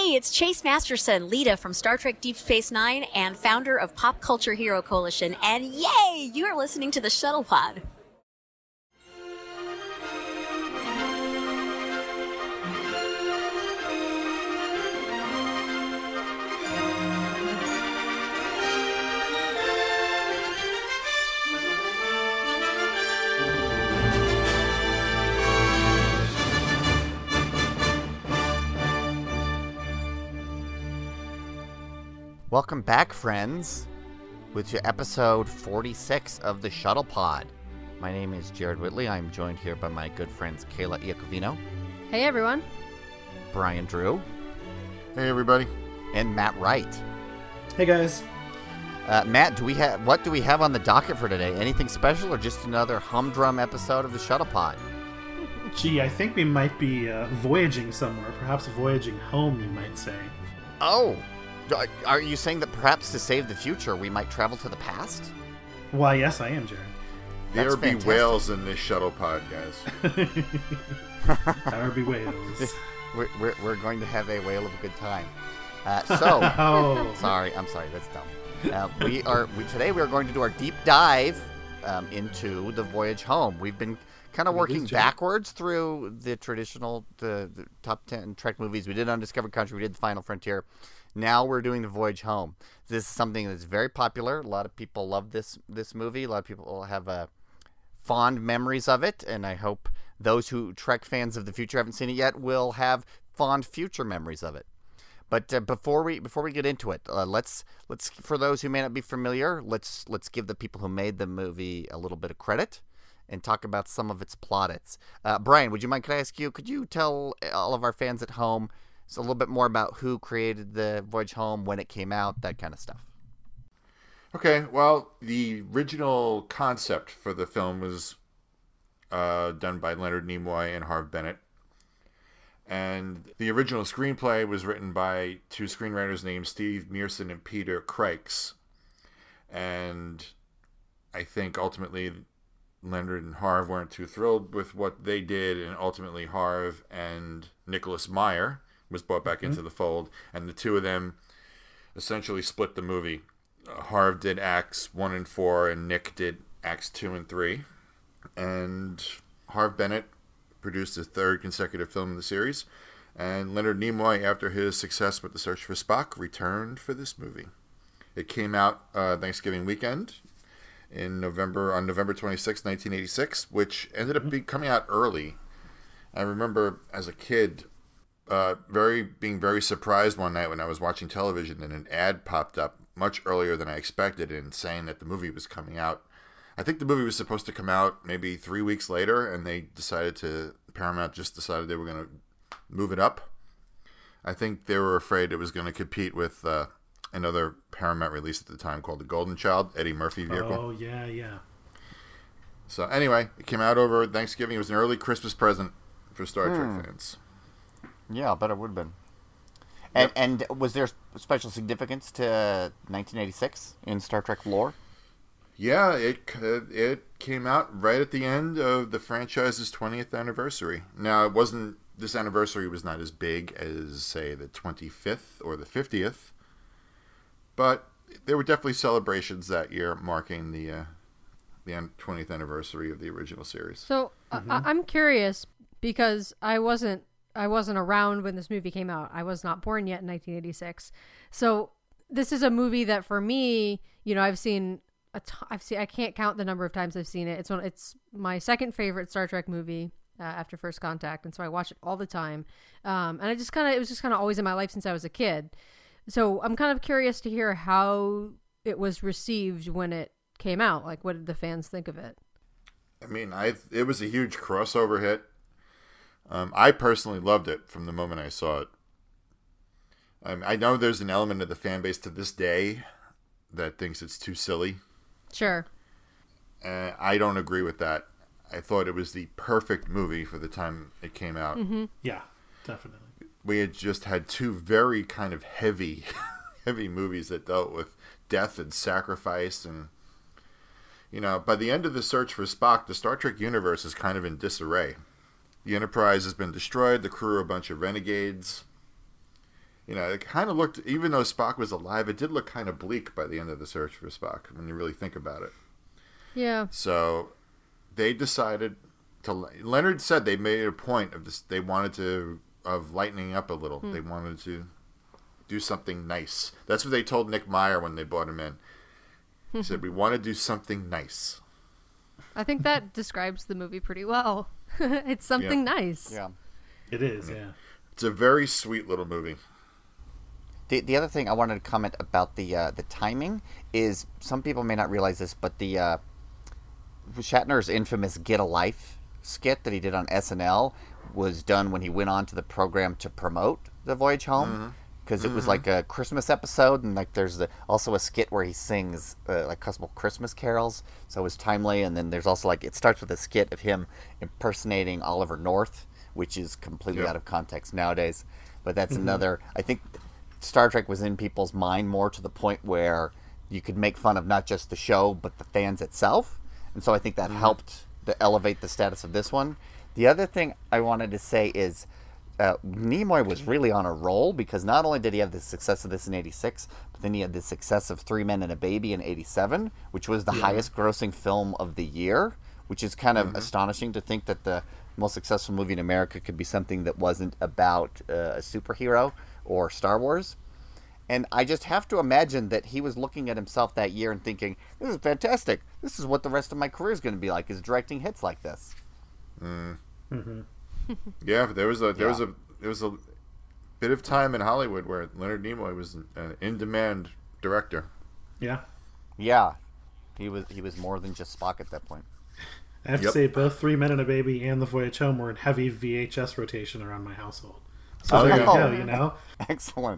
Hey, it's Chase Masterson, Lita from Star Trek Deep Space Nine and founder of Pop Culture Hero Coalition. And yay, you are listening to the Shuttle Pod. Welcome back, friends, with episode 46 of the Shuttle Pod. My name is Jared Whitley. I'm joined here by my good friends Kayla Iacovino. Hey, everyone. Brian Drew. Hey, everybody. And Matt Wright. Hey, guys. Matt, what do we have on the docket for today? Anything special or just another humdrum episode of the Shuttle Pod? Gee, I think we might be voyaging somewhere. Perhaps voyaging home, you might say. Oh! Are you saying that perhaps to save the future, we might travel to the past? Why, yes, I am, Jared. There be whales in this shuttle pod, guys. There be whales. We're going to have a whale of a good time. I'm sorry, that's dumb. Today we are going to do our deep dive into the voyage home. We've been kind of working backwards through the traditional the top 10 Trek movies. We did Undiscovered Country, we did The Final Frontier. Now we're doing The Voyage Home. This is something that's very popular. A lot of people love this movie. A lot of people have fond memories of it, and I hope those who Trek fans of the future haven't seen it yet will have fond future memories of it. But before we get into it, let's for those who may not be familiar, let's give the people who made the movie a little bit of credit and talk about some of its plaudits. Brian, would you mind? Could I ask you? Could you tell all of our fans at home a little bit more about who created the Voyage Home, when it came out, that kind of stuff? Okay, well, the original concept for the film was done by Leonard Nimoy and Harve Bennett. And the original screenplay was written by two screenwriters named Steve Mearson and Peter Kreiks. And I think ultimately Leonard and Harve weren't too thrilled with what they did, and ultimately Harve and Nicholas Meyer was brought back into the fold, and the two of them essentially split the movie. Harve did acts 1 and 4, and Nick did acts 2 and 3. And Harve Bennett produced his third consecutive film in the series, and Leonard Nimoy, after his success with The Search for Spock, returned for this movie. It came out Thanksgiving weekend on November 26, 1986, which ended up coming out early. I remember as a kid being very surprised one night when I was watching television and an ad popped up much earlier than I expected and saying that the movie was coming out. I think the movie was supposed to come out maybe 3 weeks later, and Paramount just decided they were going to move it up. I think they were afraid it was going to compete with another Paramount release at the time called The Golden Child, Eddie Murphy vehicle. Oh, yeah. So anyway, it came out over Thanksgiving. It was an early Christmas present for Star Trek fans. Yeah, I bet it would have been. And was there special significance to 1986 in Star Trek lore? Yeah, it came out right at the end of the franchise's 20th anniversary. Now, this anniversary was not as big as, say, the 25th or the 50th, but there were definitely celebrations that year marking the 20th anniversary of the original series. So I'm curious because I wasn't around when this movie came out. I was not born yet in 1986. So this is a movie that for me, I've seen I can't count the number of times I've seen it. It's my second favorite Star Trek movie after First Contact, and so I watch it all the time. And it was just kind of always in my life since I was a kid. So I'm kind of curious to hear how it was received when it came out. Like, what did the fans think of it? I mean, it was a huge crossover hit. I personally loved it from the moment I saw it. I know there's an element of the fan base to this day that thinks it's too silly. Sure. I don't agree with that. I thought it was the perfect movie for the time it came out. Mm-hmm. Yeah, definitely. We had just had two very kind of heavy movies that dealt with death and sacrifice. And, by the end of The Search for Spock, the Star Trek universe is kind of in disarray. The Enterprise has been destroyed. The crew are a bunch of renegades. You know, it kind of looked, even though Spock was alive, it did look kind of bleak by the end of the search for Spock when you really think about it. Yeah. So they decided to. Leonard said they made a point of this. They wanted to of lightening up a little. They wanted to do something nice. That's what they told Nick Meyer when they brought him in. He said, "We want to do something nice." I think that describes the movie pretty well. It's something nice. Yeah. It is, yeah. It's a very sweet little movie. The other thing I wanted to comment about the timing is some people may not realize this, but the Shatner's infamous "Get a Life" skit that he did on SNL was done when he went on to the program to promote The Voyage Home, because it was like a Christmas episode, and like there's also a skit where he sings like a couple Christmas carols, so it was timely. And then there's also like it starts with a skit of him impersonating Oliver North, which is completely out of context nowadays. But that's another. I think Star Trek was in people's mind more to the point where you could make fun of not just the show but the fans itself, and so I think that helped to elevate the status of this one. The other thing I wanted to say is Nimoy was really on a roll, because not only did he have the success of this in '86, but then he had the success of Three Men and a Baby in '87, which was the highest grossing film of the year, which is kind of astonishing to think that the most successful movie in America could be something that wasn't about a superhero or Star Wars. And I just have to imagine that he was looking at himself that year and thinking, this is fantastic. This is what the rest of my career is going to be like, is directing hits like this. Yeah, there was a bit of time in Hollywood where Leonard Nimoy was an in-demand director. Yeah. Yeah. He was more than just Spock at that point. I have to say, both Three Men and a Baby and The Voyage Home were in heavy VHS rotation around my household. So there you go, you know? Excellent.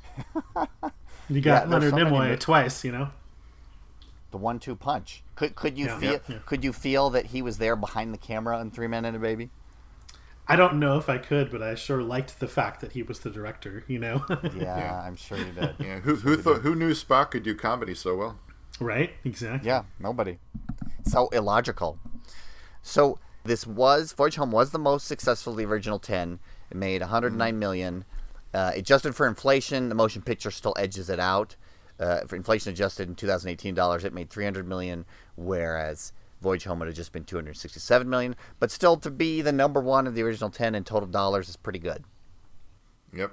You got Leonard so Nimoy twice, you know? The 1-2 punch. Could you feel that he was there behind the camera in Three Men and a Baby? I don't know if I could, but I sure liked the fact that he was the director, you know? Yeah, I'm sure you did. Yeah, who knew Spock could do comedy so well? Right? Exactly. Yeah, nobody. So illogical. So Voyage Home was the most successful of the original 10. It made $109 million. Adjusted for inflation, the motion picture still edges it out. For inflation adjusted in 2018 dollars, it made $300 million, whereas Voyage Home would have just been $267 million. But still, to be the number one of the original 10 in total dollars is pretty good. Yep.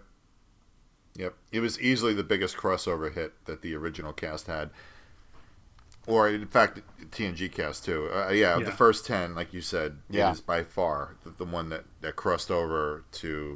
It was easily the biggest crossover hit that the original cast had. Or, in fact, TNG cast, too. The first 10, like you said, is by far the one that crossed over to,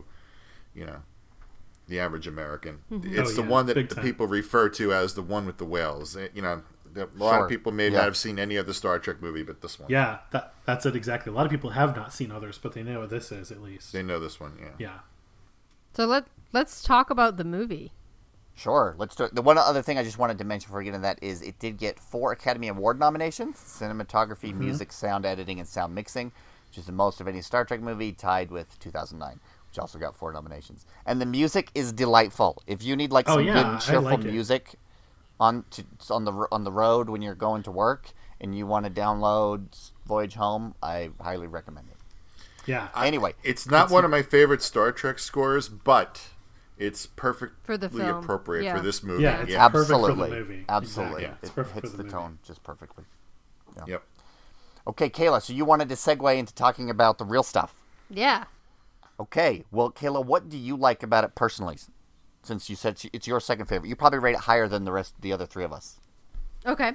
the average American. It's the one that the people refer to as the one with the whales. A lot of people may not have seen any other Star Trek movie, but this one. Yeah, that's it exactly. A lot of people have not seen others, but they know what this is, at least. They know this one, Yeah. So let's talk about the movie. Sure, let's do it. The one other thing I just wanted to mention before we get into that is it did get 4 Academy Award nominations: cinematography, music, sound editing, and sound mixing, which is the most of any Star Trek movie, tied with 2009, which also got 4 nominations. And the music is delightful. If you need some good, cheerful music on the road when you're going to work and you want to download Voyage Home, I highly recommend it. Yeah. Anyway, it's not one of my favorite Star Trek scores, but it's perfectly for the film. appropriate for this movie. Yeah, it's absolutely, perfect for the movie. Absolutely, Exactly. it hits the tone just perfectly. Yeah. Yep. Okay, Kayla. So you wanted to segue into talking about the real stuff. Yeah. Okay. Well, Kayla, what do you like about it personally? Since you said it's your second favorite, you probably rate it higher than the other 3 of us. Okay.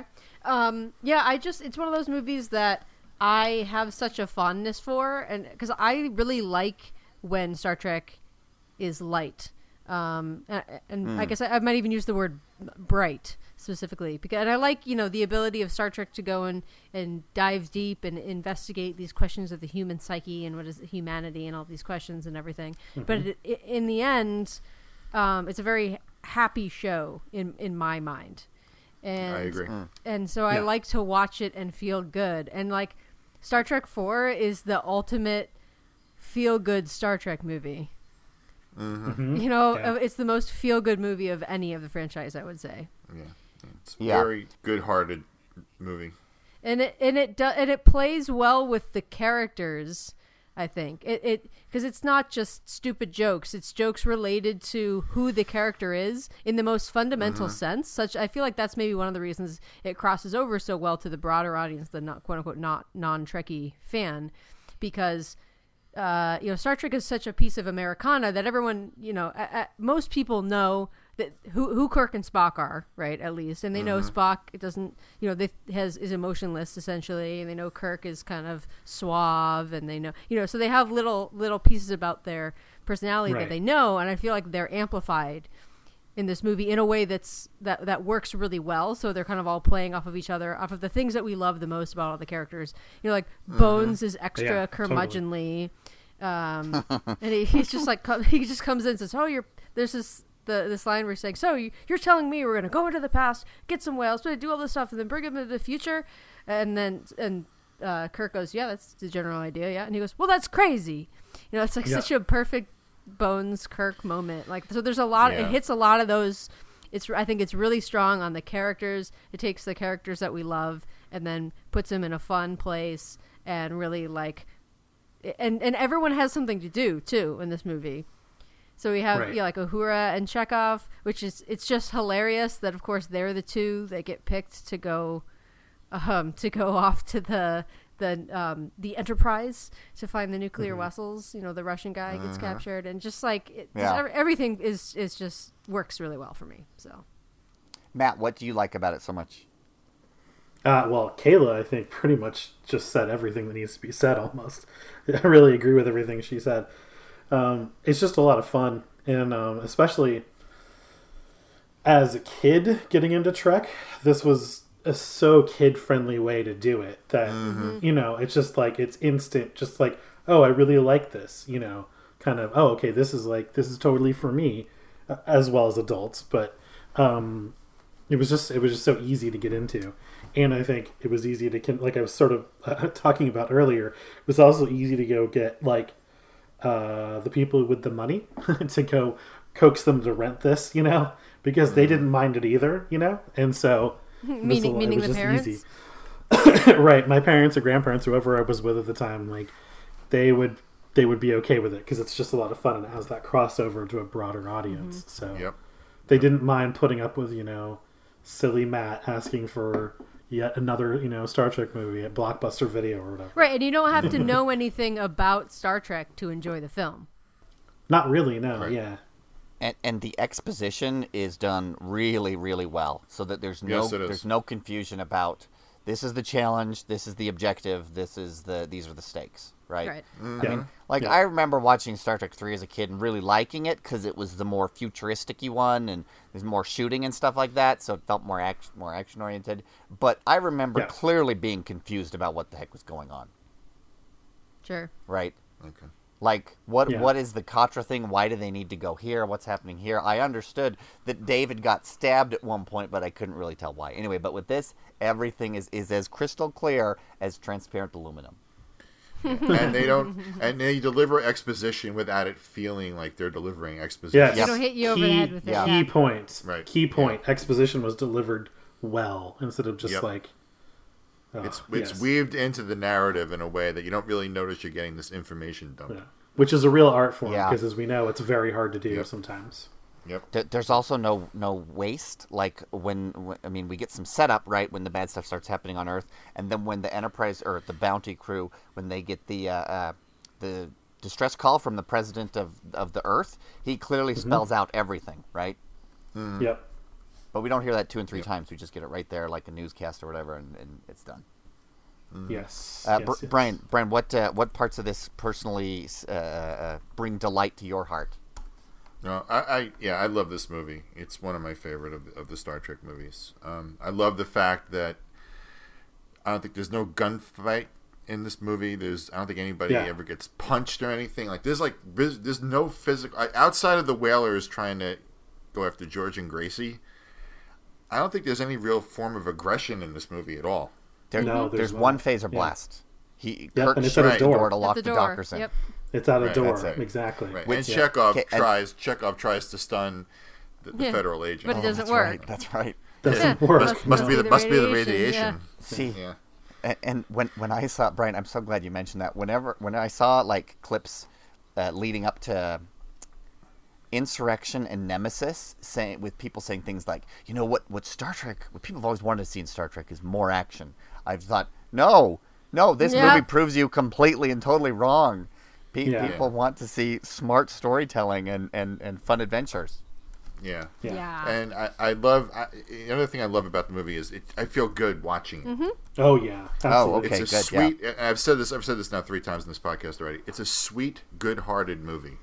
It's one of those movies that I have such a fondness for, and because I really like when Star Trek is light, and I guess I might even use the word bright specifically, and I like the ability of Star Trek to go and dive deep and investigate these questions of the human psyche and what is humanity and all these questions and everything. But in the end, it's a very happy show in my mind. And I agree. And so I like to watch it and feel good. And like Star Trek 4 is the ultimate feel good Star Trek movie. It's the most feel good movie of any of the franchise, I would say. Yeah. It's a very good-hearted movie. And it plays well with the characters. I think it because it's not just stupid jokes. It's jokes related to who the character is in the most fundamental sense. I feel like that's maybe one of the reasons it crosses over so well to the broader audience, the not quote unquote not non-Trekkie fan, because Star Trek is such a piece of Americana that everyone, most people know that who Kirk and Spock are, right? At least, and they know Spock doesn't, is emotionless essentially, and they know Kirk is kind of suave, and they know, so they have little pieces about their personality that they know, and I feel like they're amplified in this movie in a way that works really well. So they're kind of all playing off of each other, off of the things that we love the most about all the characters. Like Bones is extra curmudgeonly, totally. And he's just like he just comes in and says, "Oh, there's this line where he's saying, so you're telling me we're gonna go into the past, get some whales, do all this stuff, and then bring them into the future?" And Kirk goes, "Yeah, that's the general idea, yeah." And he goes, "Well, that's crazy." It's like such a perfect Bones Kirk moment. Like, so there's a lot. It hits a lot of those. I think it's really strong on the characters. It takes the characters that we love and then puts them in a fun place, and really and everyone has something to do too in this movie. So we have like Uhura and Chekhov, it's just hilarious that of course they're the two that get picked to go off to the Enterprise to find the nuclear vessels. The Russian guy gets captured, and just like everything is just works really well for me. So, Matt, what do you like about it so much? Well, Kayla, I think, pretty much just said everything that needs to be said. Almost, I really agree with everything she said. It's just a lot of fun, and especially as a kid getting into Trek, this was a so kid-friendly way to do it that it's just like it's instant, just like, oh, I really like this, kind of, oh, okay, this is totally for me, as well as adults, but it was just so easy to get into, and I think it was easy to, like I was sort of talking about earlier, it was also easy to go get like the people with the money to go coax them to rent this, because they didn't mind it either, and so meaning the parents, easy. Right, my parents or grandparents, whoever I was with at the time, like they would be okay with it because it's just a lot of fun and it has that crossover to a broader audience. So they didn't mind putting up with silly Matt asking for yet another Star Trek movie at Blockbuster Video or whatever. Right, and you don't have to know anything about Star Trek to enjoy the film. Not really, no. Right. Yeah. And the exposition is done really, really well, so that there's no confusion about this is the challenge, this is the objective, these are the stakes, right? I mean, I remember watching Star Trek 3 as a kid and really liking it because it was the more futuristic-y one, and there's more shooting and stuff like that, so it felt more action oriented. But I remember clearly being confused about what the heck was going on. Sure. Right. Okay. Like, what is the Katra thing? Why do they need to go here? What's happening here? I understood that David got stabbed at one point, but I couldn't really tell why. Anyway, but with this, everything is as crystal clear as transparent aluminum. And they deliver exposition without it feeling like they're delivering exposition. Yes. They don't hit you over the head with it. Key points. Right. Key point. Exposition was delivered well instead of just like... It's weaved into the narrative in a way that you don't really notice you're getting this information dumped. Yeah. Which is a real art form, because as we know, it's very hard to do sometimes. Yep. There's also no waste. Like when we get some setup right when the bad stuff starts happening on Earth, and then when the Enterprise or the Bounty crew, when they get the distress call from the president of the Earth, he clearly spells out everything, right? Yep. But we don't hear that 2 and 3 times. We just get it right there, like a newscast or whatever, and it's done. Yes. Brian, what parts of this personally bring delight to your heart? No, I love this movie. It's one of my favorite of the Star Trek movies. I love the fact that I don't think there's no gunfight in this movie. I don't think anybody ever gets punched or anything. Like there's no physical outside of the whalers trying to go after George and Gracie. I don't think there's any real form of aggression in this movie at all. There's one phaser blast. Kirk and it's at his door. The door to lock the Dockers in. Yep. It's out a door, that's it. Exactly. Right. Which, and Chekhov tries to stun the federal agent. But it doesn't work. That's right. Doesn't work. Must be the radiation. See, And when I saw Brian, I'm so glad you mentioned that. When I saw like clips leading up to Insurrection and Nemesis, with people saying things like, you know what Star Trek, what people have always wanted to see in Star Trek is more action. I've thought, no, this movie proves you completely and totally wrong. People want to see smart storytelling and fun adventures. Yeah. Yeah. And I love the other thing I love about the movie is I feel good watching it. Oh yeah, absolutely. okay. It's a sweet. I've said this now 3 times in this podcast already. It's a sweet, good-hearted movie.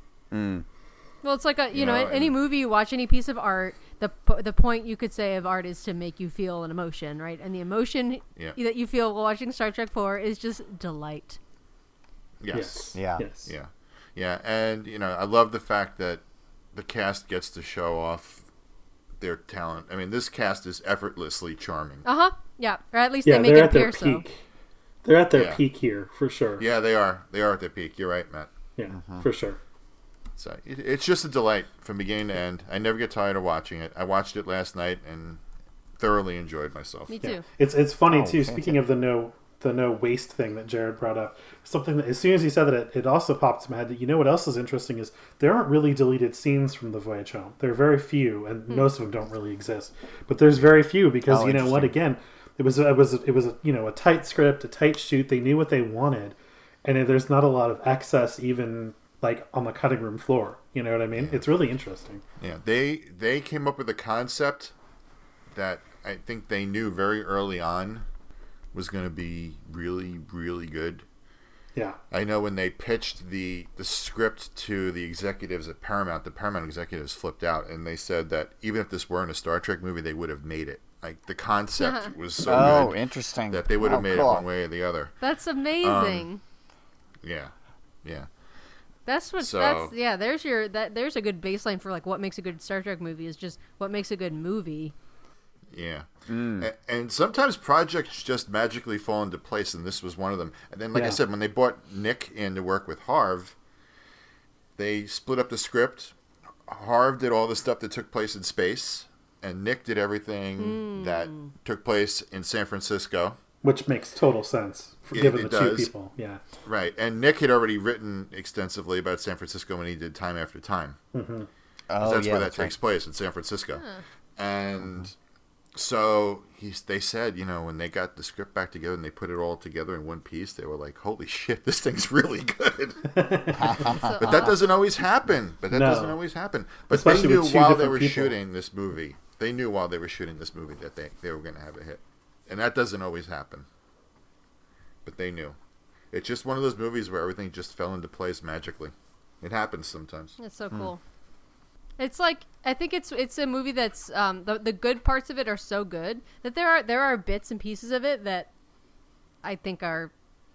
Well, it's like any movie you watch, any piece of art. The point you could say of art is to make you feel an emotion, right? And the emotion that you feel while watching Star Trek 4 is just delight. Yes. Yeah. Yes. Yeah. And I love the fact that the cast gets to show off their talent. I mean, this cast is effortlessly charming. Yeah. Or at least they make it appear so. They're at their peak here for sure. Yeah, they are. They are at their peak. You're right, Matt. Yeah, for sure. So it's just a delight from beginning to end. I never get tired of watching it. I watched it last night and thoroughly enjoyed myself. Me too. It's funny too. Speaking of the no waste thing that Jared brought up, something that as soon as he said that, it also popped in my head. You know what else is interesting is there aren't really deleted scenes from The Voyage Home. There are very few, and most of them don't really exist. But there's very few because you know what? Again, it was a tight script, a tight shoot. They knew what they wanted, and there's not a lot of excess even like on the cutting room floor. You know what I mean? Yeah. It's really interesting. Yeah, they came up with a concept that I think they knew very early on was going to be really, really good. Yeah. I know when they pitched the script to the executives at Paramount, the Paramount executives flipped out, and they said that even if this weren't a Star Trek movie, they would have made it. Like, the concept was so good interesting. that they would have made it one way or the other. That's amazing. Yeah. There's a good baseline for like what makes a good Star Trek movie is just what makes a good movie. Yeah. And sometimes projects just magically fall into place, and this was one of them. And then, like I said, when they brought Nick in to work with Harv, they split up the script. Harv did all the stuff that took place in space, and Nick did everything that took place in San Francisco. Which makes total sense, given the two people. Yeah. Right. And Nick had already written extensively about San Francisco when he did Time After Time. Mm-hmm. That's where that takes place, in San Francisco. And so they said, when they got the script back together and they put it all together in one piece, they were like, holy shit, this thing's really good. But that doesn't always happen. But especially they knew while they were people. shooting this movie, that they were going to have a hit. And that doesn't always happen. But they knew. It's just one of those movies where everything just fell into place magically. It happens sometimes. It's so cool. It's like, I think it's a movie that's the good parts of it are so good that there are bits and pieces of it that I think are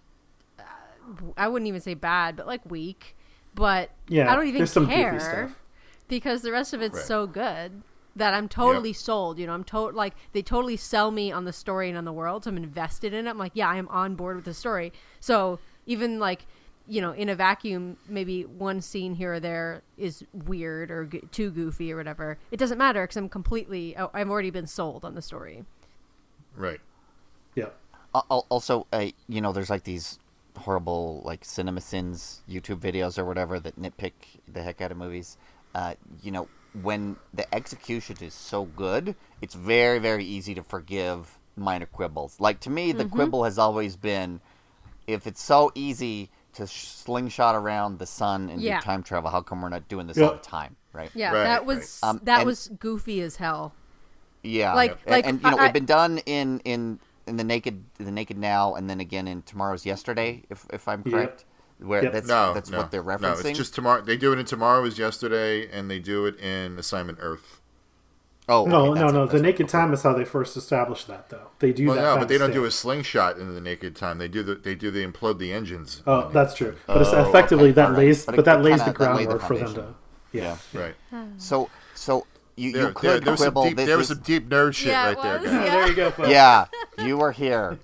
I wouldn't even say bad, but like weak. But I don't even care because the rest of it's so good that I'm totally sold. I'm like they totally sell me on the story and on the world. So I'm invested in it. I'm like, I am on board with the story. So even like, in a vacuum, maybe one scene here or there is weird or too goofy or whatever. It doesn't matter because I've already been sold on the story. Right. Yeah. Also, there's like these horrible like CinemaSins YouTube videos or whatever that nitpick the heck out of movies. When the execution is so good, it's very, very easy to forgive minor quibbles. Like, to me, the quibble has always been, if it's so easy to slingshot around the sun and do time travel, how come we're not doing this all the time, right? Yeah, right, that was goofy as hell. Yeah, and it'd been done in the Naked Now, and then again in Tomorrow's Yesterday, if I'm correct. Where that's what they're referencing. No, it's just Tomorrow. They do it in Tomorrow is Yesterday, and they do it in Assignment Earth. Oh, no. The Naked Time is how they first established that, though. They do that. No, but they don't do a slingshot in the Naked Time. They implode the engines. Oh, that's true. But it's effectively that lays the groundwork for them to. Yeah. Right. So you could quibble. There was some deep nerd shit right there. Guys. There you go, folks. Yeah, you were here.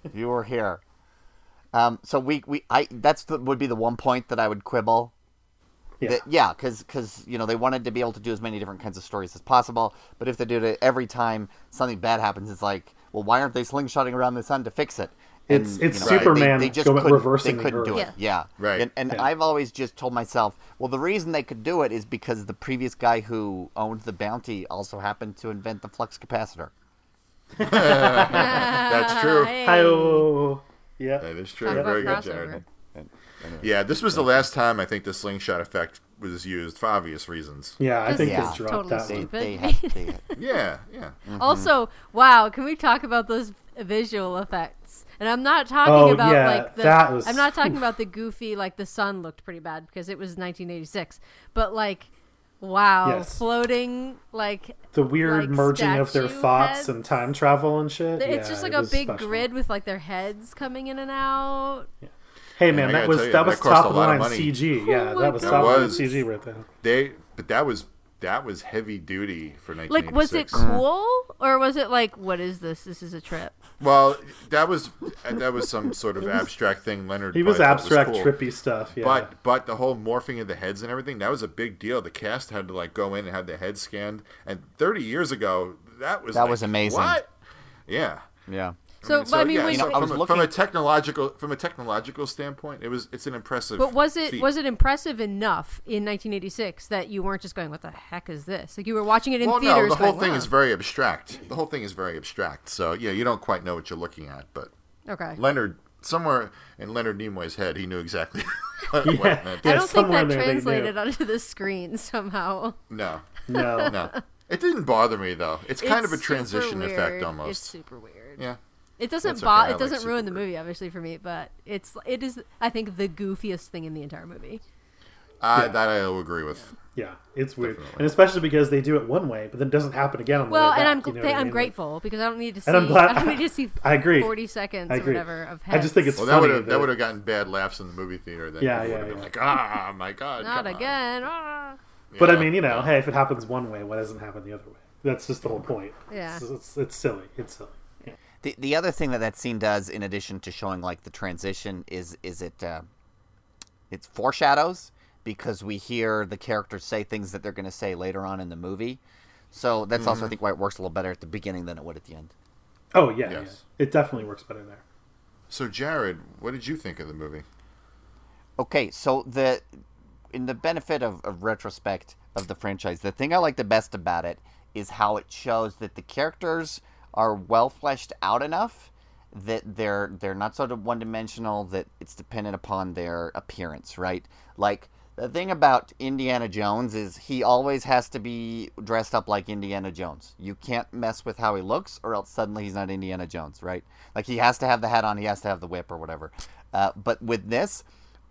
So would be the one point that I would quibble. Yeah, because they wanted to be able to do as many different kinds of stories as possible. But if they do it every time something bad happens, it's like, well, why aren't they slingshotting around the sun to fix it? It's you know, Superman they just going couldn't, reversing they the couldn't do Earth. it. Yeah. Right. And Yeah. I've always just told myself, well, the reason they could do it is because the previous guy who owned the Bounty also happened to invent the flux capacitor. That's true. Hey. Hi-oh. Yeah. That is true. Talk about Very good, crossover. Jared. Anyway. Yeah, this was the last time I think the slingshot effect was used for obvious reasons. Yeah, I think Yeah. they dropped Totally that stupid. one. They had, Yeah. Also, wow, can we talk about those visual effects? And I'm not talking Oh, about yeah, like the that was- I'm not talking about the goofy like the sun looked pretty bad because it was 1986. But wow, Yes. floating like The weird like merging of their statue thoughts heads. and time travel and shit. it's Yeah, just like it a was big special. grid with like their heads coming in and out. Hey man, I that gotta was tell you, that was that cost top a of the lot of line money. CG. Yeah, my that was God. top of the line was. CG right there. But that was heavy duty for 1986. Like, was it cool or was it like, what is this? This is a trip. Well, that was some sort of abstract thing Leonard. He was probably thought abstract, cool. trippy stuff. Yeah, But the whole morphing of the heads and everything, that was a big deal. The cast had to go in and have their heads scanned. And 30 years ago, that was amazing. What? Yeah. yeah. So, but I mean, when I was from a technological standpoint, it's an impressive. But was feat. it impressive enough in 1986 that you weren't just going, "What the heck is this?" Like you were watching it in Well, theaters. no, the whole going, thing "Wow." is very abstract. The whole thing is very abstract. So yeah, you don't quite know what you're looking at, but Okay. Leonard, somewhere in Leonard Nimoy's head, he knew exactly what Yeah. it meant. I don't think somewhere that there they knew. translated onto the screen somehow. No, no, no, it didn't bother me though. It's kind of a It's super transition effect weird. almost. It's super weird. Yeah. It doesn't That's okay. I it like doesn't super ruin the weird. movie, obviously, for me, but it is I think the goofiest thing in the entire movie. That I will agree with. yeah, it's weird, Definitely. and especially because they do it one way, but then it doesn't happen again on the Well, way back, and you know what I I'm mean? grateful because I don't need to see And I'm glad- I don't need to see I agree. 40 seconds I or agree. whatever of I heads. just think it's Well, funny that would have gotten bad laughs in the movie theater. Then Yeah, people yeah, would have been yeah. like, my god, not come on." again. Ah. But I Yeah. mean, you know, hey, if it happens one way, why doesn't it happen the other way? That's just the whole point. Yeah. It's silly. It's silly. Yeah. The other thing that scene does, in addition to showing like the transition, is it foreshadows, because we hear the characters say things that they're going to say later on in the movie. So that's also, I think, why it works a little better at the beginning than it would at the end. Oh yeah, Yes. yeah. It definitely works better there. So Jared, what did you think of the movie? Okay, so in the benefit of retrospect of the franchise, the thing I like the best about it is how it shows that the characters are well fleshed out enough that they're not sort of one-dimensional, that it's dependent upon their appearance, right? Like, the thing about Indiana Jones is he always has to be dressed up like Indiana Jones. You can't mess with how he looks, or else suddenly he's not Indiana Jones, right? Like, he has to have the hat on, he has to have the whip or whatever. But with this,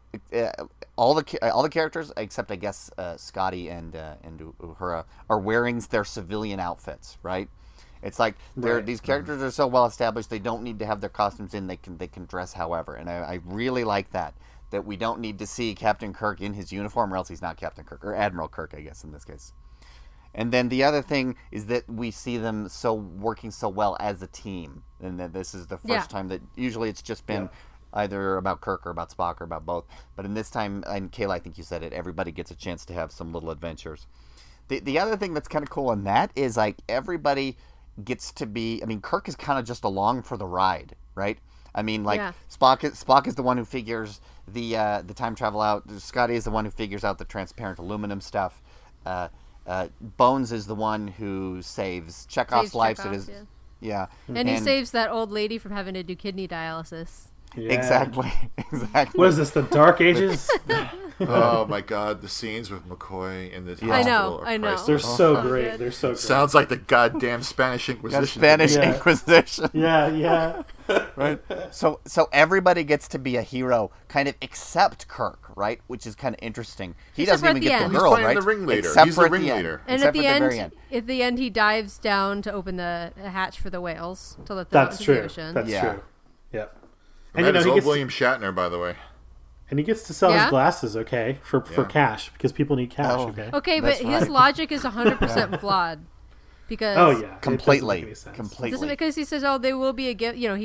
all the characters, except I guess Scotty and Uhura, are wearing their civilian outfits, right? It's like Right. these characters are so well established, they don't need to have their costumes in. They can dress however, and I really like that we don't need to see Captain Kirk in his uniform, or else he's not Captain Kirk, or Admiral Kirk, I guess in this case. And then the other thing is that we see them working so well as a team, and that this is the first time that usually it's just been either about Kirk or about Spock or about both. But in this time, and Kayla, I think you said it, everybody gets a chance to have some little adventures. The other thing that's kind of cool in that is like everybody gets to be. I mean, Kirk is kind of just along for the ride, right? I mean, like Spock is the one who figures the time travel out. Scotty is the one who figures out the transparent aluminum stuff. Bones is the one who saves Chekhov's life. So it is, yeah. And he saves that old lady from having to do kidney dialysis. Yeah. Exactly. What is this? The Dark Ages? Oh my god, the scenes with McCoy in the I hospital know, are I know. priceless. They're so Oh, great. good. They're so great. Sounds like the goddamn Spanish Got Inquisition. Spanish Yeah. Inquisition. Yeah, yeah. Right. So everybody gets to be a hero, kind of, except Kirk, right? Which is kind of interesting. He Except doesn't for even at the get end. the He's girl, playing right? the ringleader. Except He's for the at the ringleader. end. And Except at the for very end, at the end, he dives down to open the hatch for the whales to let them out That's into the true. ocean. That's Yeah. true. Yeah. And And that is he old gets to, William Shatner, by the way. and he gets to sell Yeah? his glasses, okay, for Yeah. cash because people need cash, Oh. okay. Okay, but That's his right. logic is 100% flawed. Because Oh yeah, Completely. It doesn't make any sense. Completely. because he says, "Oh, they will be a gift." You know,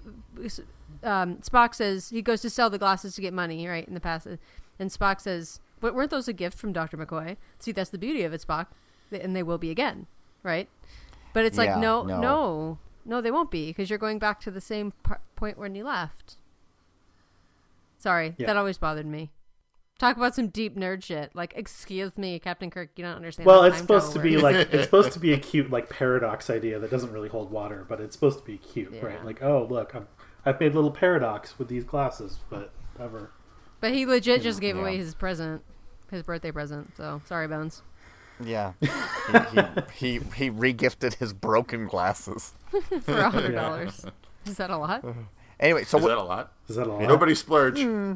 Spock says he goes to sell the glasses to get money, right? In the past, and Spock says, "But weren't those a gift from Dr. McCoy?" See, that's the beauty of it, Spock, and they will be again, right? But it's like, Yeah, no, No, they won't be, because you're going back to the same point when you left. Sorry, that always bothered me. Talk about some deep nerd shit. Like, excuse me, Captain Kirk, you don't understand. Well, it's supposed to be like it's supposed to be a cute like paradox idea that doesn't really hold water, but it's supposed to be cute, right? Like, oh look, I've made a little paradox with these glasses, but whatever. But he legit just gave away his present, his birthday present. So sorry, Bones. Yeah, he regifted his broken glasses for $100. Is that a lot? Anyway, so Is that a lot? Is that a lot? Nobody splurge.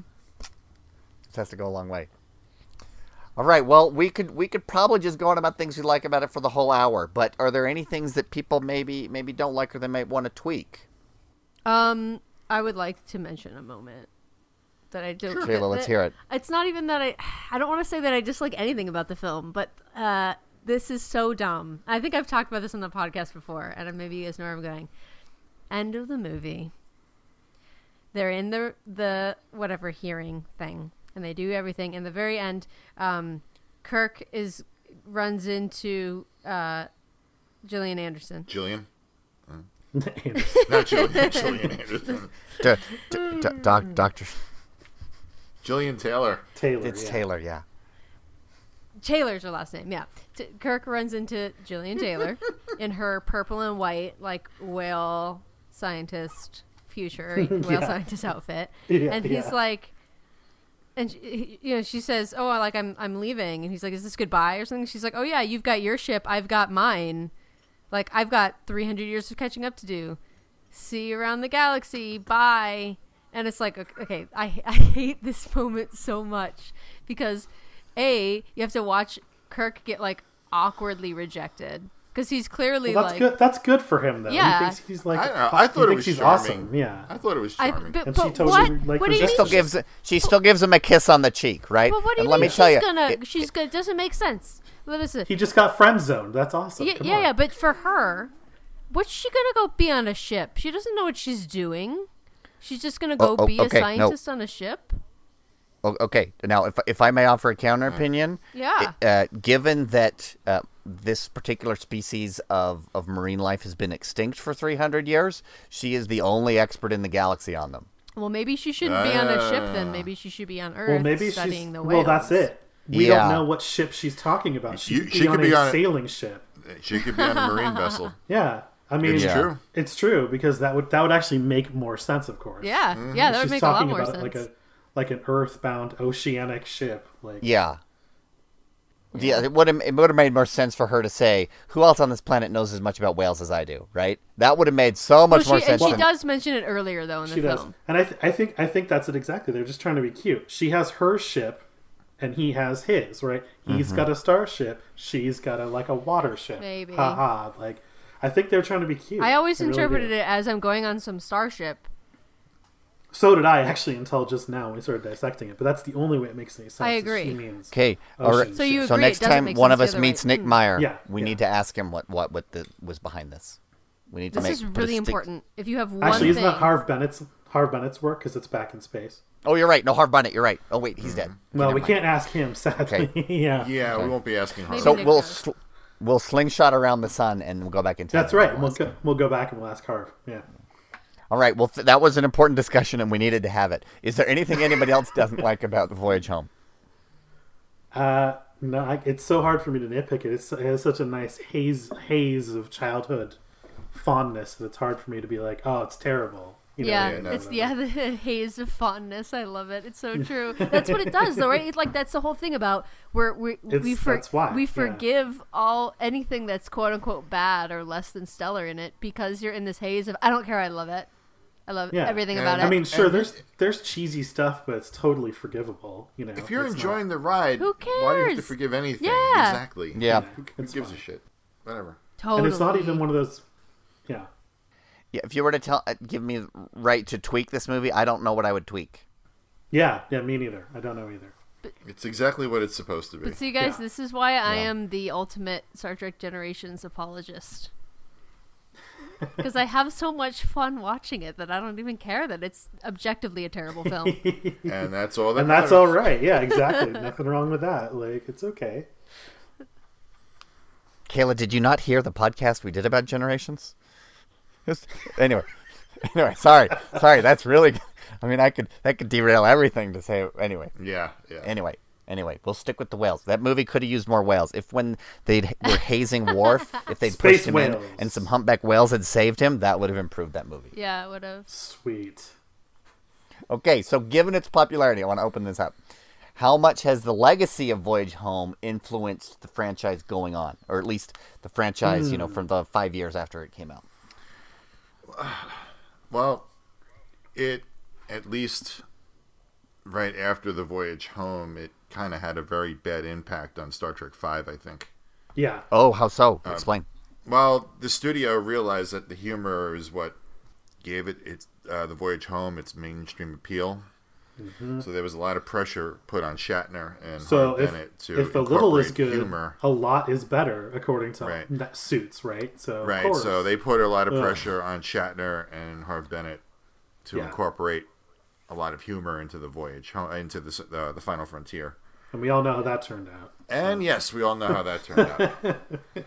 This has to go a long way. All right. Well, we could probably just go on about things we like about it for the whole hour. But are there any things that people maybe don't like or they might want to tweak? I would like to mention a moment that I do. Sure. Kayla, let's hear it. It's not even that I don't want to say that I dislike anything about the film, but this is so dumb. I think I've talked about this on the podcast before, and maybe you guys know where I'm going. End of the movie. They're in the whatever hearing thing, and they do everything. In the very end, Kirk runs into Gillian Anderson. Gillian? Anderson. Not Gillian. Gillian Anderson. Doctor. Gillian Taylor. Taylor. It's Taylor, yeah. Taylor's her last name, yeah. Kirk runs into Gillian Taylor in her purple and white, like, whale scientist future whale scientist outfit, and he's like, and she says, "Oh, like I'm leaving," and he's like, "Is this goodbye or something?" She's like, "Oh yeah, you've got your ship, I've got mine. Like I've got 300 years of catching up to do. See you around the galaxy. Bye." And it's like, okay, I hate this moment so much because you have to watch Kirk get like awkwardly rejected. Because he's clearly that's good. That's good for him, though. Yeah. He thinks he's like. I thought it was she's charming. awesome. Yeah. I thought it was charming. And she totally like. What do you mean? She still gives him a kiss on the cheek, right? But what do you and mean? Let me tell you, She's gonna. Doesn't make sense. Listen. He just got friend zoned. That's awesome. Yeah. But for her, what's she gonna go be on a ship? She doesn't know what she's doing. She's just gonna go be a scientist on a ship. Okay. Now, if I may offer a counter opinion, given that this particular species of marine life has been extinct for 300 years, she is the only expert in the galaxy on them. Well, maybe she shouldn't be on a ship then. Maybe she should be on Earth studying the whales. Well, that's it. We don't know what ship she's talking about. She could be on a sailing ship. She could be on a marine vessel. Yeah. I mean, it's true. It's true because that would actually make more sense, of course. Yeah, that would make a lot more sense. Like an earthbound oceanic ship. Yeah, it would have made more sense for her to say, "Who else on this planet knows as much about whales as I do?" Right? That would have made so much more sense. And she does mention it earlier, though, in the film. And I think that's it exactly. They're just trying to be cute. She has her ship, and he has his. Right? He's got a starship. She's got a water ship. Maybe. Ha. Like, I think they're trying to be cute. I always interpreted it as I'm going on some starship. So did I, actually, until just now when we started dissecting it. But that's the only way it makes any sense. I agree. Okay. So next time one of us meets Nick Meyer, we need to ask him what was behind this. We need to This is really important. If you have one actually, isn't that Harv Bennett's work because it's back in space? Oh, you're right. No, Harv Bennett. You're right. Oh, wait, he's dead. Well, we can't ask him, sadly. Okay. Yeah, we won't be asking Harv. So we'll slingshot around the sun and we'll go back in time. That's right. We'll go back and we'll ask Harv. Yeah. All right. Well, that was an important discussion, and we needed to have it. Is there anything anybody else doesn't like about The Voyage Home? No, it's so hard for me to nitpick it. It has such a nice haze of childhood fondness that it's hard for me to be like, oh, it's terrible. The haze of fondness. I love it. It's so true. That's what it does, though, right? It's like that's the whole thing about we forgive anything that's quote unquote bad or less than stellar in it because you're in this haze of I don't care. I love it. I love everything about it. I mean, sure, there's cheesy stuff, but it's totally forgivable. If you're enjoying the ride, who cares? Why do you have to forgive anything? Yeah. Exactly. Yeah. Who gives a shit? Whatever. Totally. And it's not even one of those. Yeah. Yeah. If you were to give me the right to tweak this movie, I don't know what I would tweak. Yeah. Me neither. I don't know either. It's exactly what it's supposed to be. But see, guys, this is why I am the ultimate Star Trek Generations apologist. Because I have so much fun watching it that I don't even care that it's objectively a terrible film. And that's all that And matters. that's all right. Yeah, exactly. Nothing wrong with that. Like, it's okay. Kayla, did you not hear the podcast we did about Generations? Anyway, sorry. That's really. I mean, that could derail everything to say. Anyway. Yeah. Anyway, we'll stick with the whales. That movie could have used more whales. If when they were hazing Worf, if they'd Space pushed him whales. in and some humpback whales had saved him, that would have improved that movie. Yeah, it would have. Sweet. Okay, so given its popularity, I want to open this up. How much has the legacy of Voyage Home influenced the franchise going on? Or at least the franchise, from the 5 years after it came out? Well, it, at least right after the Voyage Home, it kind of had a very bad impact on Star Trek V, I think. Yeah. Oh, how so? Explain. Well, the studio realized that the humor is what gave it the Voyage Home its mainstream appeal. Mm-hmm. So there was a lot of pressure put on Shatner and So Bennett to if a little is incorporate good, humor. a lot is better, according to Right. that Suits, right? So of Right, course. so they put a lot of pressure on Shatner and Harv Bennett to incorporate a lot of humor into the voyage, into the Final Frontier. And we all know how that turned out. And yes, we all know how that turned out.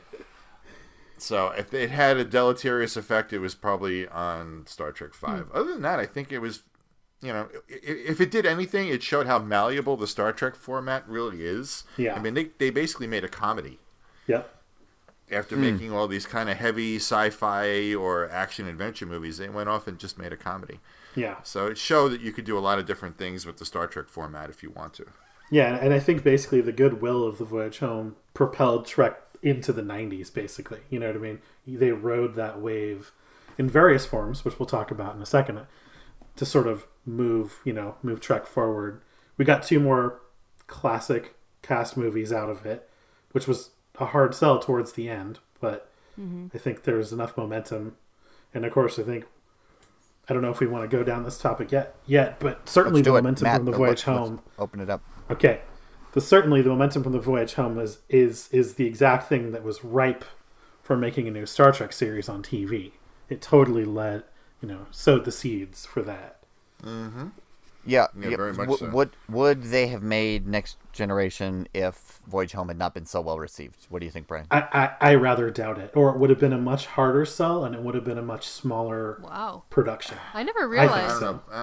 So if it had a deleterious effect, it was probably on Star Trek V. Other than that, I think it was, if it did anything, it showed how malleable the Star Trek format really is. Yeah. I mean, they basically made a comedy. Yep. After making all these kind of heavy sci-fi or action-adventure movies, they went off and just made a comedy. Yeah. So it showed that you could do a lot of different things with the Star Trek format if you want to. Yeah, and I think basically the goodwill of the Voyage Home propelled Trek into the 90s, basically. You know what I mean? They rode that wave in various forms, which we'll talk about in a second, to sort of move Trek forward. We got 2 more classic cast movies out of it, which was a hard sell towards the end, but I think there was enough momentum. And of course, I don't know if we want to go down this topic yet, but certainly the momentum Matt, from the Voyage Home. Let's open it up. Okay. Certainly the momentum from the Voyage Home is the exact thing that was ripe for making a new Star Trek series on TV. It totally sowed the seeds for that. Mm-hmm. Yeah, very much so. Would they have made Next Generation if Voyage Home had not been so well received? What do you think, Brian? I rather doubt it. Or it would have been a much harder sell, and it would have been a much smaller production. I never realized.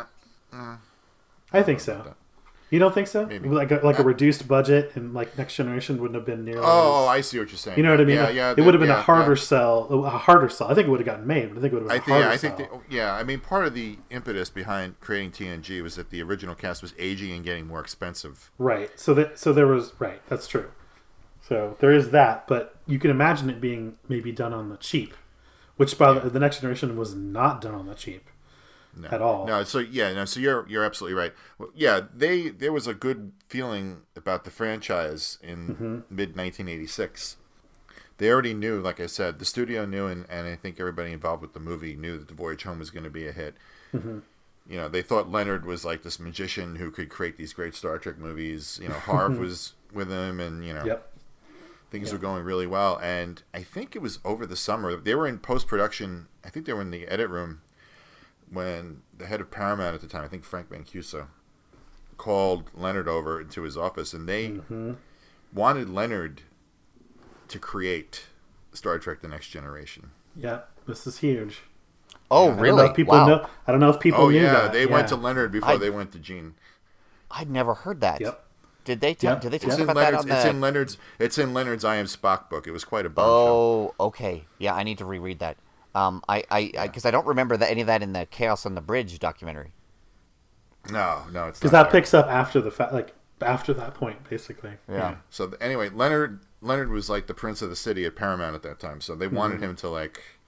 I think so. You don't think so? Maybe. Like a reduced budget, and like Next Generation wouldn't have been nearly. Oh, I see what you're saying. You know what I mean? Yeah, it would have been a harder sell. I think it would have gotten made, but I think it would have been a harder sell. I mean, part of the impetus behind creating TNG was that the original cast was aging and getting more expensive. Right. So there was That's true. So there is that, but you can imagine it being maybe done on the cheap, which the Next Generation was not done on the cheap. No. At all. No, so you're absolutely right. Well, yeah, there was a good feeling about the franchise in mid 1986. They already knew, like I said, the studio knew, and I think everybody involved with the movie knew that The Voyage Home was going to be a hit. Mm-hmm. They thought Leonard was like this magician who could create these great Star Trek movies. Harv was with him, and things were going really well. And I think it was over the summer. They were in post-production. I think they were in the edit room when the head of Paramount at the time, I think Frank Mancuso, called Leonard over into his office, and they wanted Leonard to create Star Trek: The Next Generation. Yeah, this is huge. Oh, really? I don't know if people knew that. They went to Leonard before they went to Gene. I'd never heard that. Yep. Did they talk about that on It's in Leonard's I Am Spock book. It was quite a Oh, bombshell. okay. Yeah, I need to reread that. Because I don't remember any of that in the Chaos on the Bridge documentary. No, it's not. Because that picks up after the fact, like after that point, basically. Yeah. So anyway, Leonard was like the prince of the city at Paramount at that time. So they wanted him to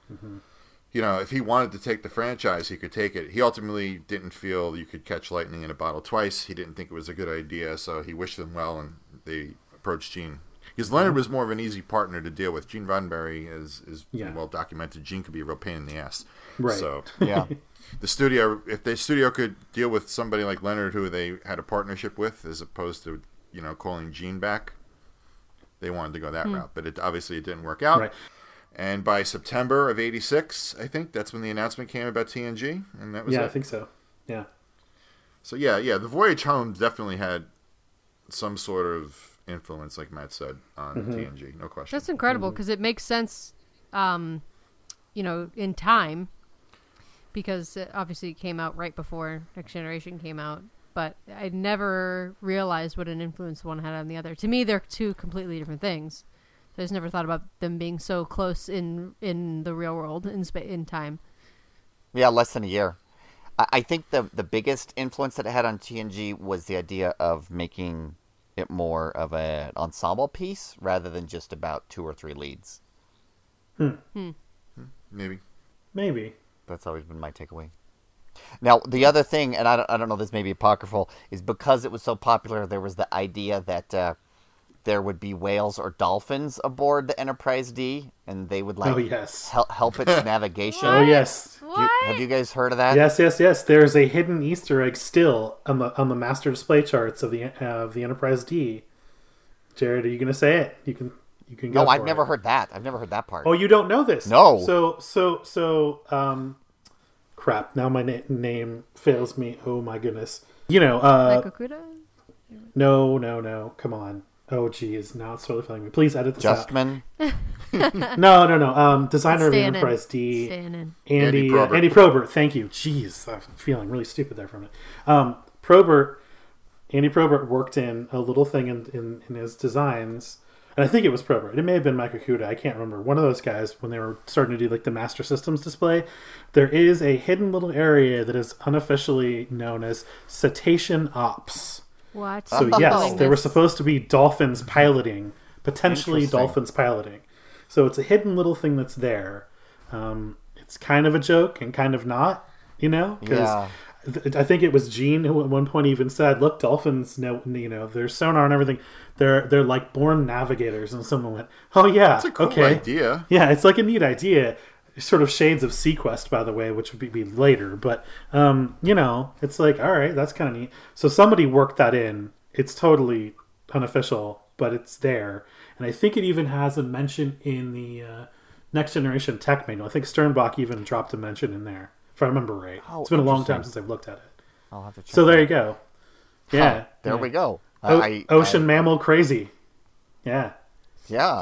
if he wanted to take the franchise, he could take it. He ultimately didn't feel you could catch lightning in a bottle twice. He didn't think it was a good idea, so he wished them well, and they approached Gene. Because Leonard was more of an easy partner to deal with. Gene Roddenberry is well documented. Gene could be a real pain in the ass. Right. So Yeah. if the studio could deal with somebody like Leonard, who they had a partnership with, as opposed to calling Gene back, they wanted to go that route. But it didn't work out. Right. And by September of '86, I think that's when the announcement came about TNG, and that was it. I think so. Yeah. So the Voyage Home definitely had some sort of influence, like Matt said, on TNG, no question. That's incredible because it makes sense, in time because it obviously came out right before Next Generation came out. But I never realized what an influence one had on the other. To me, they're two completely different things. So I just never thought about them being so close in the real world, in time. Yeah, less than a year. I think the biggest influence that it had on TNG was the idea of making it more of an ensemble piece rather than just about 2 or 3 leads. Maybe. That's always been my takeaway. Now, the other thing, and I don't know, this may be apocryphal, is because it was so popular, there was the idea that there would be whales or dolphins aboard the Enterprise D, and they would help its navigation. Oh yes. Have you guys heard of that? Yes. There's a hidden Easter egg still on the master display charts of the Enterprise D. Jared, are you going to say it? You can go. No, I've never heard that. I've never heard that part. Oh, you don't know this? No. So crap. Now my name fails me. Oh my goodness. Makokuda? No. Come on. Oh geez, now it's totally failing me. Please edit this Justman? out. No. Designer of the Enterprise D. Andy Probert. Thank you. Jeez, I'm feeling really stupid there for a minute. Andy Probert worked in a little thing in his designs, and I think it was Probert. It may have been Mike Okuda. I can't remember. One of those guys, when they were starting to do like the Master Systems display, there is a hidden little area that is unofficially known as Cetacean Ops. What? So yes, there were supposed to be dolphins piloting, potentially dolphins piloting. So it's a hidden little thing that's there. It's kind of a joke and kind of not, because I think it was Gene who at one point even said, "Look, dolphins know, their sonar and everything. They're like born navigators." And someone went, "Oh yeah, that's a cool idea." Yeah, it's like a neat idea. Sort of shades of Sequest, by the way, which would be later. But, it's like, all right, that's kind of neat. So somebody worked that in. It's totally unofficial, but it's there. And I think it even has a mention in the Next Generation Tech Manual. I think Sternbach even dropped a mention in there, if I remember right. Oh, it's been a long time since I've looked at it. I'll have to check so there you go. Yeah. There we go. Ocean mammal crazy. Yeah. Yeah.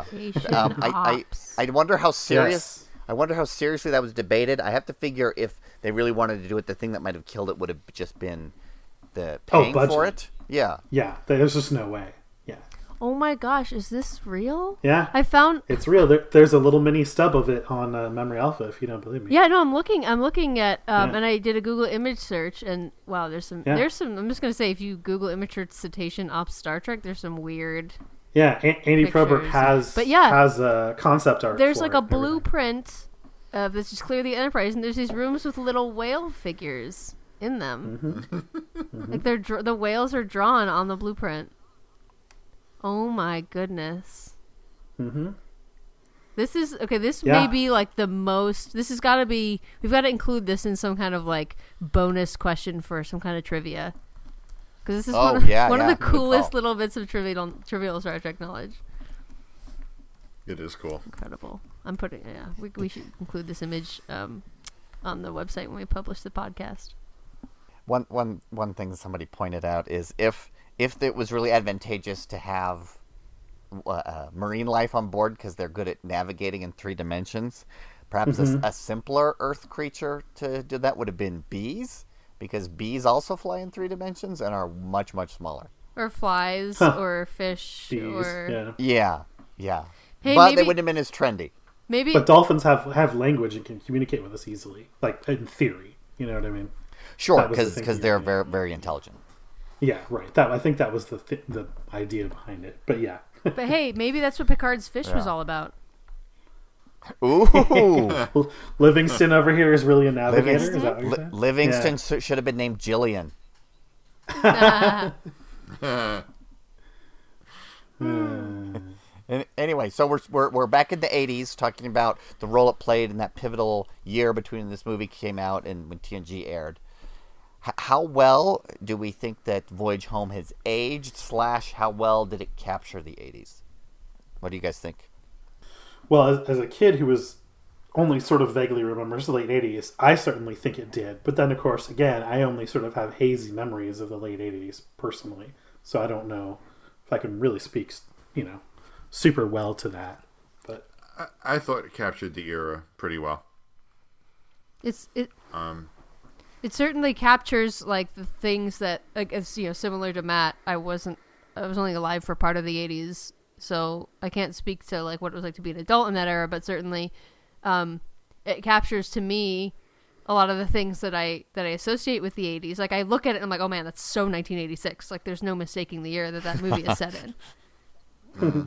I wonder how serious... Yes. I wonder how seriously that was debated. I have to figure if they really wanted to do it, the thing that might have killed it would have just been the paying for it. Yeah. Yeah, there's just no way. Yeah. Oh my gosh, is this real? Yeah. I found... It's real. There's a little mini stub of it on Memory Alpha, if you don't believe me. Yeah, no, I'm looking at, and I did a Google image search, and wow, there's some, I'm just going to say, if you Google image search Cetacean Ops Star Trek, there's some weird... Yeah, Andy Probert has a concept art. There's like a blueprint that's just clear the Enterprise, and there's these rooms with little whale figures in them. Mm-hmm. Like the whales are drawn on the blueprint. Oh my goodness. Mm-hmm. This is okay. This may be like the most. This has got to be. We've got to include this in some kind of like bonus question for some kind of trivia. Because this is one of the coolest little bits of trivial Star Trek knowledge. It is cool. Incredible. I'm putting. Yeah, we should include this image on the website when we publish the podcast. One thing somebody pointed out is if it was really advantageous to have marine life on board because they're good at navigating in 3 dimensions, perhaps a simpler Earth creature to do that would have been bees. Because bees also fly in 3 dimensions and are much, much smaller. Or flies, or fish, bees, or... Yeah. Hey, but they wouldn't have been as trendy. Maybe. But dolphins have language and can communicate with us easily. Like, in theory. You know what I mean? Sure, because they're very, very intelligent. Yeah, right. I think that was the idea behind it. But yeah. But hey, maybe that's what Picard's fish was all about. Ooh. Livingston over here is really a navigator? Is that what you're saying? Livingston should have been named Jillian. Anyway, so we're back in the 80s talking about the role it played in that pivotal year between this movie came out and when TNG aired. How well do we think that Voyage Home has aged / how well did it capture the 80s? What do you guys think? Well, as a kid who was only sort of vaguely remembers the late 80s, I certainly think it did. But then, of course, again, I only sort of have hazy memories of the late 80s personally. So I don't know if I can really speak, super well to that. But I thought it captured the era pretty well. It certainly captures like the things that, like, it's, you know, similar to Matt. I was only alive for part of the 80s, so I can't speak to like what it was like to be an adult in that era, but certainly it captures to me a lot of the things that I associate with the 80s. Like, I look at it and I'm like, oh man, that's so 1986. Like, there's no mistaking the year that movie is set in.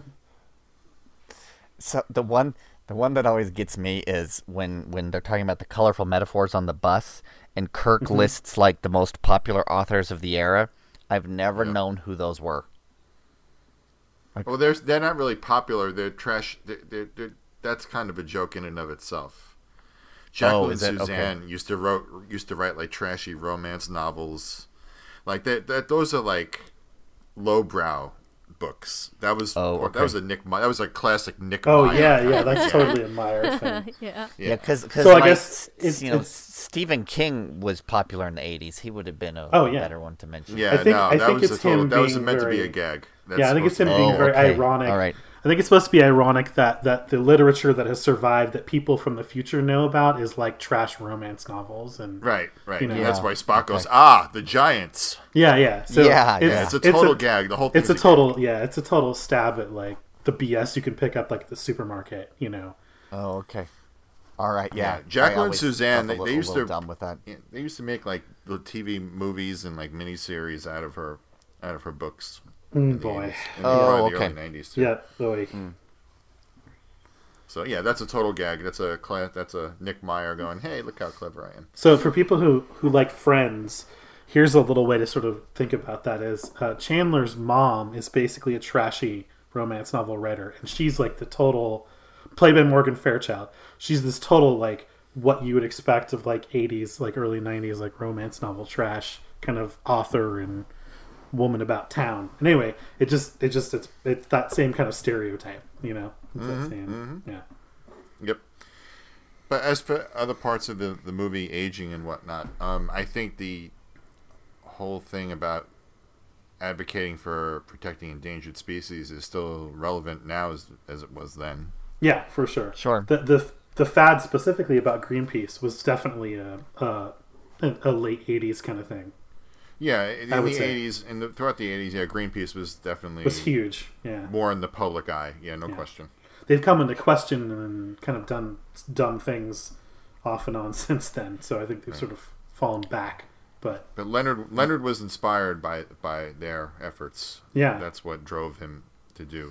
So the one that always gets me is when they're talking about the colorful metaphors on the bus, and Kirk lists like the most popular authors of the era. I've never known who those were. Well, they're not really popular. They're trash. That's kind of a joke in and of itself. Jacqueline Suzanne used to write like trashy romance novels, like that. Those are like lowbrow books. That was that was a classic Nick. Oh Meyer. yeah, that's totally a Meyer thing. Yeah, because so I guess Stephen King was popular in the 80s. He would have been a better one to mention. Yeah, I think it's him. That was meant to be a gag. I think it's him being very ironic. All right. I think it's supposed to be ironic that the literature that has survived that people from the future know about is like trash romance novels and right. You know, That's why Spock goes, the giants. Yeah. So it's a total gag. The whole thing. It's a total stab at like the BS you can pick up like at the supermarket. You know. Oh, okay. All right. Yeah. Jacqueline Suzanne. They used to dumb with that. They used to make like the TV movies and like miniseries out of her books. Boy. The early 90s too. Yeah. Boy. So yeah, that's a total gag. That's a Nick Meyer going, "Hey, look how clever I am." So for people who like Friends, here's a little way to sort of think about that: is Chandler's mom is basically a trashy romance novel writer, and she's like the total, played by Morgan Fairchild. She's this total like what you would expect of like 80s, like early 90s, like romance novel trash kind of author and woman about town. And anyway, it's that same kind of stereotype, you know. Yeah. Yep. But as for other parts of the movie aging and whatnot, I think the whole thing about advocating for protecting endangered species is still relevant now as it was then. Yeah, for sure. Sure. The fad specifically about Greenpeace was definitely a late 80s kind of thing. Yeah, in the 80s and throughout the 80s, Greenpeace was definitely huge. Yeah, more in the public eye. Yeah, no question. They've come into question and kind of done dumb things off and on since then. So I think they've sort of fallen back. But Leonard was inspired by their efforts. Yeah, that's what drove him to do.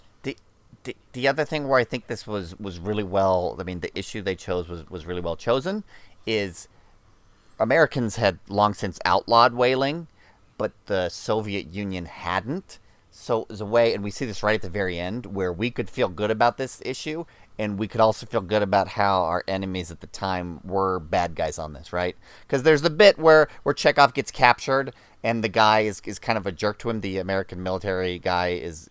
The other thing where I think this was really well, I mean, the issue they chose was really well chosen, is Americans had long since outlawed whaling, but the Soviet Union hadn't. So it was a way, and we see this right at the very end, where we could feel good about this issue, and we could also feel good about how our enemies at the time were bad guys on this, right? Because there's the bit where Chekhov gets captured, and the guy is kind of a jerk to him. The American military guy is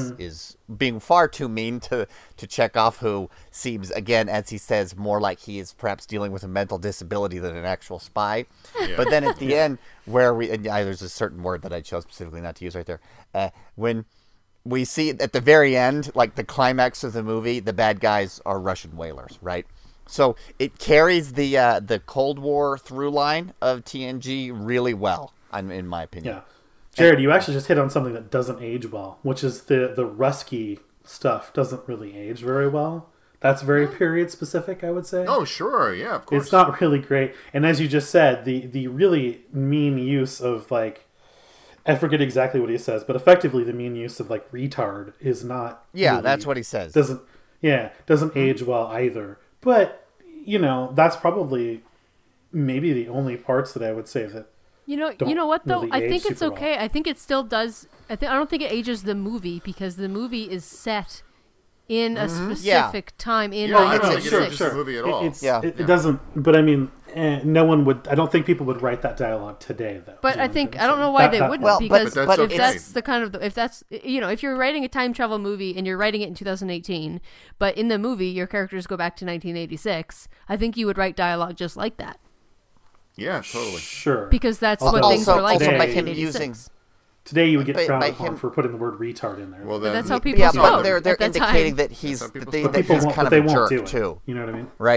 being far too mean to Chekhov, who seems, again, as he says, more like he is perhaps dealing with a mental disability than an actual spy. Yeah. But then at the end, where there's a certain word that I chose specifically not to use right there, when we see at the very end, like the climax of the movie, the bad guys are Russian whalers, right? So it carries the Cold War through line of TNG really well, in my opinion. Yeah, Jared, you actually just hit on something that doesn't age well, which is the Rusky stuff doesn't really age very well. That's very period specific, I would say. Oh, sure, yeah, of course. It's not really great, and as you just said, the really mean use of like, I forget exactly what he says, but effectively the mean use of like retard is not. Yeah, really, that's what he says. Doesn't age well either. But you know, that's probably maybe the only parts that I would say that. You know what though? Really I think it's okay. Well. I think it still does. I don't think it ages the movie because the movie is set in a specific time in 1986. The movie at all. It doesn't. But I mean, no one would. I don't think people would write that dialogue today, though. But I don't know why they wouldn't, because but if that's the kind of if you're writing a time travel movie and you're writing it in 2018, but in the movie your characters go back to 1986, I think you would write dialogue just like that. Yeah, totally. Sure. Because that's what things were like in by him 1986. Today you would get frowned upon for putting the word retard in there. Well, then, but that's how people spoke. They're indicating that he's kind of a jerk too. You know what I mean? Right? Yeah.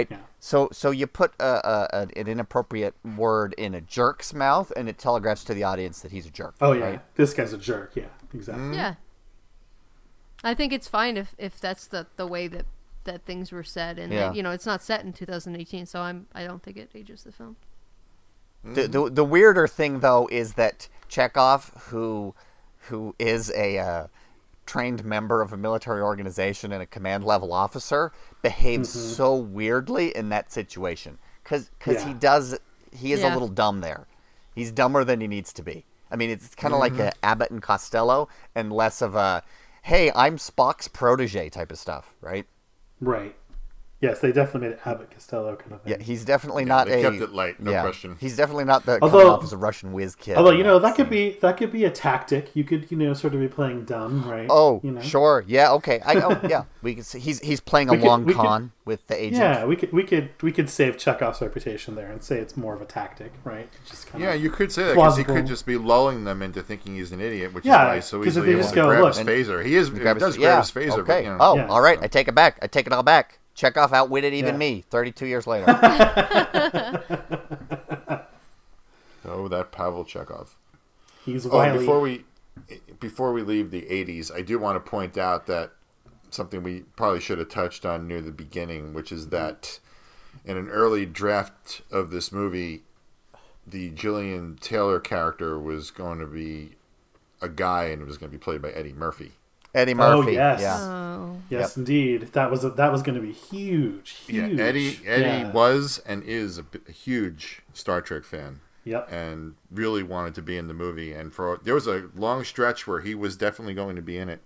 So you put an inappropriate word in a jerk's mouth, and it telegraphs to the audience that he's a jerk. Oh, yeah. right? This guy's a jerk. Yeah, exactly. Yeah. I think it's fine if that's the way that things were said, and Yeah. that, it's not set in 2018, so I don't think it ages the film. The weirder thing though is that Chekhov, who is a trained member of a military organization and a command level officer, behaves so weirdly in that situation because he is a little dumb there. He's dumber than he needs to be. I mean, it's kind of like a Abbott and Costello, and less of a hey, I'm Spock's protege type of stuff, right? Right. Yes, they definitely made it Abbott Costello kind of thing. Yeah, he's definitely not they a. kept it light, no question. He's definitely not the Although- coming off as a Russian whiz kid. Although that could be a tactic. You could sort of be playing dumb, right? Oh, You know? sure, yeah, okay. Yeah, we can see he's playing a long con with the agent. Yeah, we could save Chekhov's reputation there and say it's more of a tactic, right? Just kind Yeah, of you could say that because he plausible. could just be lulling them into thinking he's an idiot, which Yeah, is why he's so 'cause if easily they able just to go, grab "Look," his phaser. He does grab his phaser, Okay. but Oh, Yeah. all right. I take it back. I take it all back. Chekhov outwitted even Yeah. me 32 years later. Oh, that Pavel Chekhov. he's Oh, wily. before we leave the 80s, I do want to point out that something we probably should have touched on near the beginning, which is that in an early draft of this movie, the Gillian Taylor character was going to be a guy, and it was going to be played by Eddie Murphy. Eddie Murphy. yes. Yeah. Oh. Yes, indeed. That was going to be huge. Yeah, Huge. Eddie was and is a huge Star Trek fan. Yep. And really wanted to be in the movie. And there was a long stretch where he was definitely going to be in it.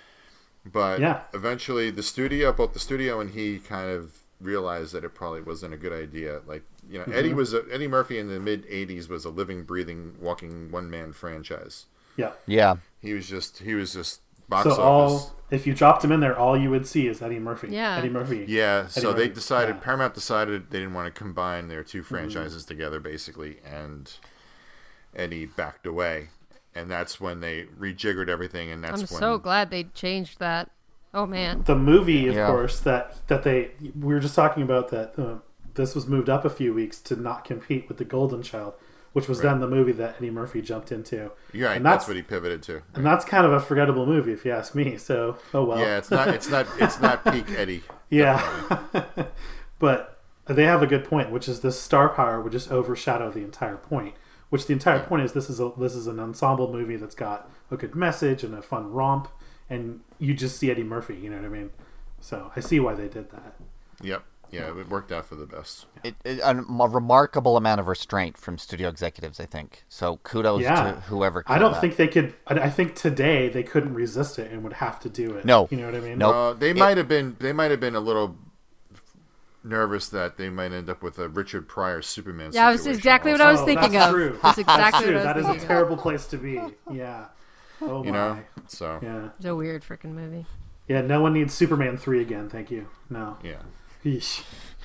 But eventually both the studio and he kind of realized that it probably wasn't a good idea. Like, Eddie Murphy in the mid 80s was a living, breathing, walking one-man franchise. Yeah. Yeah. He was just box So office. if you dropped him in there, all you would see is Eddie Murphy. Yeah. Eddie Murphy. Yeah, so Murphy. they decided, Yeah. Paramount decided they didn't want to combine their two franchises together, basically, and Eddie backed away. And that's when they rejiggered everything, and that's I'm when... so glad they changed that. Oh man. The movie, of Yeah. course, that we were just talking about that this was moved up a few weeks to not compete with The Golden Child, which was then the movie that Eddie Murphy jumped into. You're right, And that's what he pivoted to. And that's kind of a forgettable movie, if you ask me. So, oh well. Yeah, it's not peak Eddie. Yeah. But they have a good point, which is this star power would just overshadow the entire point. Which the entire point is this is an ensemble movie that's got a good message and a fun romp, and you just see Eddie Murphy, you know what I mean? So I see why they did that. Yep. Yeah, it worked out for the best. A remarkable amount of restraint from studio executives, I think. So kudos to whoever. I don't think they could. I think today they couldn't resist it and would have to do it. No. You know what I mean? No. They might have been a little nervous that they might end up with a Richard Pryor Superman Yeah, that's situation exactly what also. I was thinking that's of. True. That's exactly true. what I That was is a thinking of. terrible place to be. Yeah. Oh You my. know? So, Yeah. It's a weird freaking movie. Yeah. No one needs Superman 3 again. Thank you. No. yeah. Yeesh.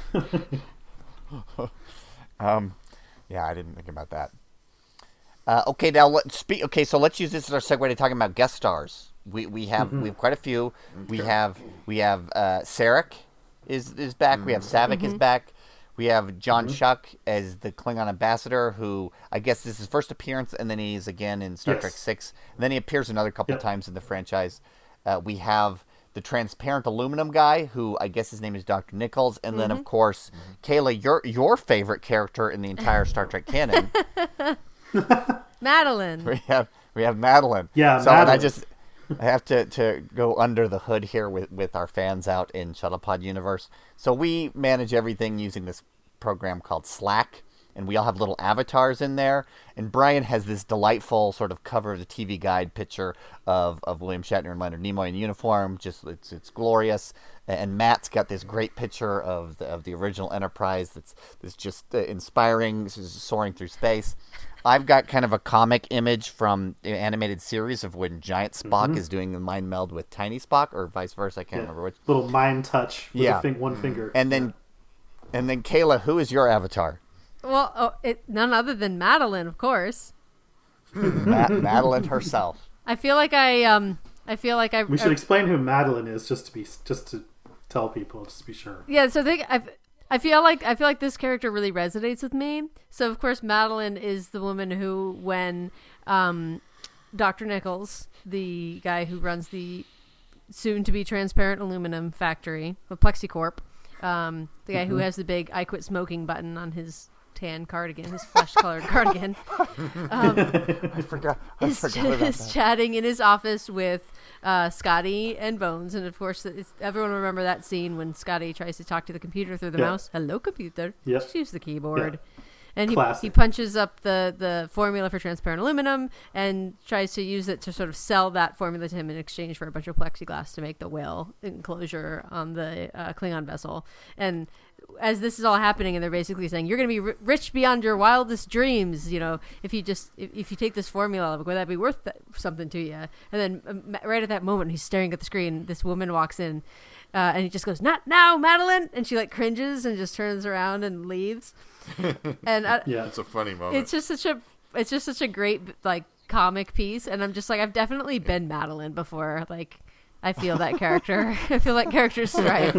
Yeah, I didn't think about that. Okay, now let's speak. Okay, so let's use this as our segue to talking about guest stars. We have quite a few. We have Sarek is back. We have Savick is back. We have John Schuck as the Klingon ambassador, who I guess this is his first appearance, and then he's again in Star Trek 6. And then he appears another couple times in the franchise. We have the transparent aluminum guy, who I guess his name is Dr. Nichols, and then of course, Kayla, your favorite character in the entire Star Trek canon. Madeline. We have Madeline. Yeah, so Madeline. I have to go under the hood here with our fans out in Shuttlepod Universe. So we manage everything using this program called Slack, and we all have little avatars in there. And Brian has this delightful sort of cover of the TV guide picture of William Shatner and Leonard Nimoy in uniform. Just it's glorious. And Matt's got this great picture of the original Enterprise that's just inspiring, soaring through space. I've got kind of a comic image from the animated series of when Giant Spock is doing the mind meld with Tiny Spock, or vice versa. I can't remember which. Little mind touch with Yeah. one finger. And then Kayla, who is your avatar? Well, none other than Madeline, of course. Madeline herself. I feel like we should explain who Madeline is just to tell people, just to be sure. Yeah, so I feel like this character really resonates with me. So of course Madeline is the woman who, when Dr. Nichols, the guy who runs the soon-to-be transparent aluminum factory, the PlexiCorp, the guy who has the big "I quit smoking" button on his tan cardigan, his flesh-colored cardigan, I forgot about that. chatting in his office with Scotty and Bones, and of course, everyone will remember that scene when Scotty tries to talk to the computer through the mouse. Hello, computer. Yep. Just use the keyboard. Yeah. And he punches up the formula for transparent aluminum and tries to use it to sort of sell that formula to him in exchange for a bunch of plexiglass to make the whale enclosure on the Klingon vessel. And as this is all happening, and they're basically saying, you're going to be rich beyond your wildest dreams, you know, if you take this formula, would that be worth something to you? And then right at that moment, he's staring at the screen, this woman walks in, and he just goes, "Not now, Madeline!" And she like cringes and just turns around and leaves. And it's a funny moment. It's just such a great like comic piece, and I'm just like, I've definitely been Madeline before. Like, I feel that character. I feel that character's stripe.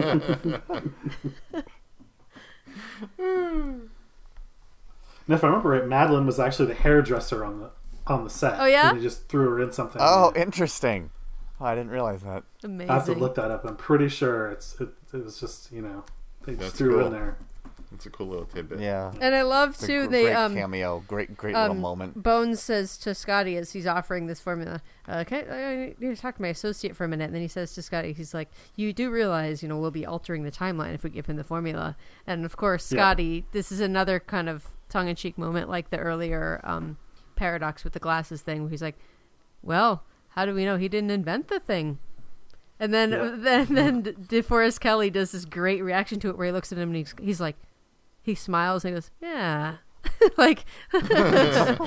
And if I remember right, Madeline was actually the hairdresser on the set. Oh, yeah? And they just threw her in something. Oh, interesting. Oh, I didn't realize that. Amazing. I have to look that up. I'm pretty sure it was just, you know, they just That's threw her cool. in there. It's a cool little tidbit. Yeah. And I love It's a too great they cameo, great little moment. Bones says to Scotty as he's offering this formula, I need to talk to my associate for a minute. And then he says to Scotty, he's like, you do realize, you know, we'll be altering the timeline if we give him the formula. And of course, Scotty, this is another kind of tongue-in-cheek moment like the earlier paradox with the glasses thing, where he's like, well, how do we know he didn't invent the thing? And then then DeForest Kelley does this great reaction to it where he looks at him and he's like, he smiles and he goes, yeah. Like, yeah,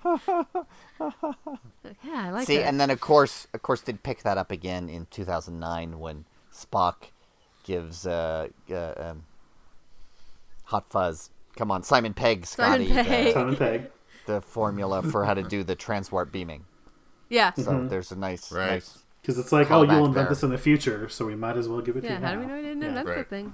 I like See, that. and then of course they'd pick that up again in 2009 when Spock gives Hot Fuzz, come on, Simon Pegg, Scotty, Simon Pegg. the formula for how to do the transwarp beaming. Yeah. So there's a nice, nice. Because it's like, Call oh, you'll back invent there. this in the future, so we might as well give it to you Yeah, now. how do we know he didn't invent the Right. thing?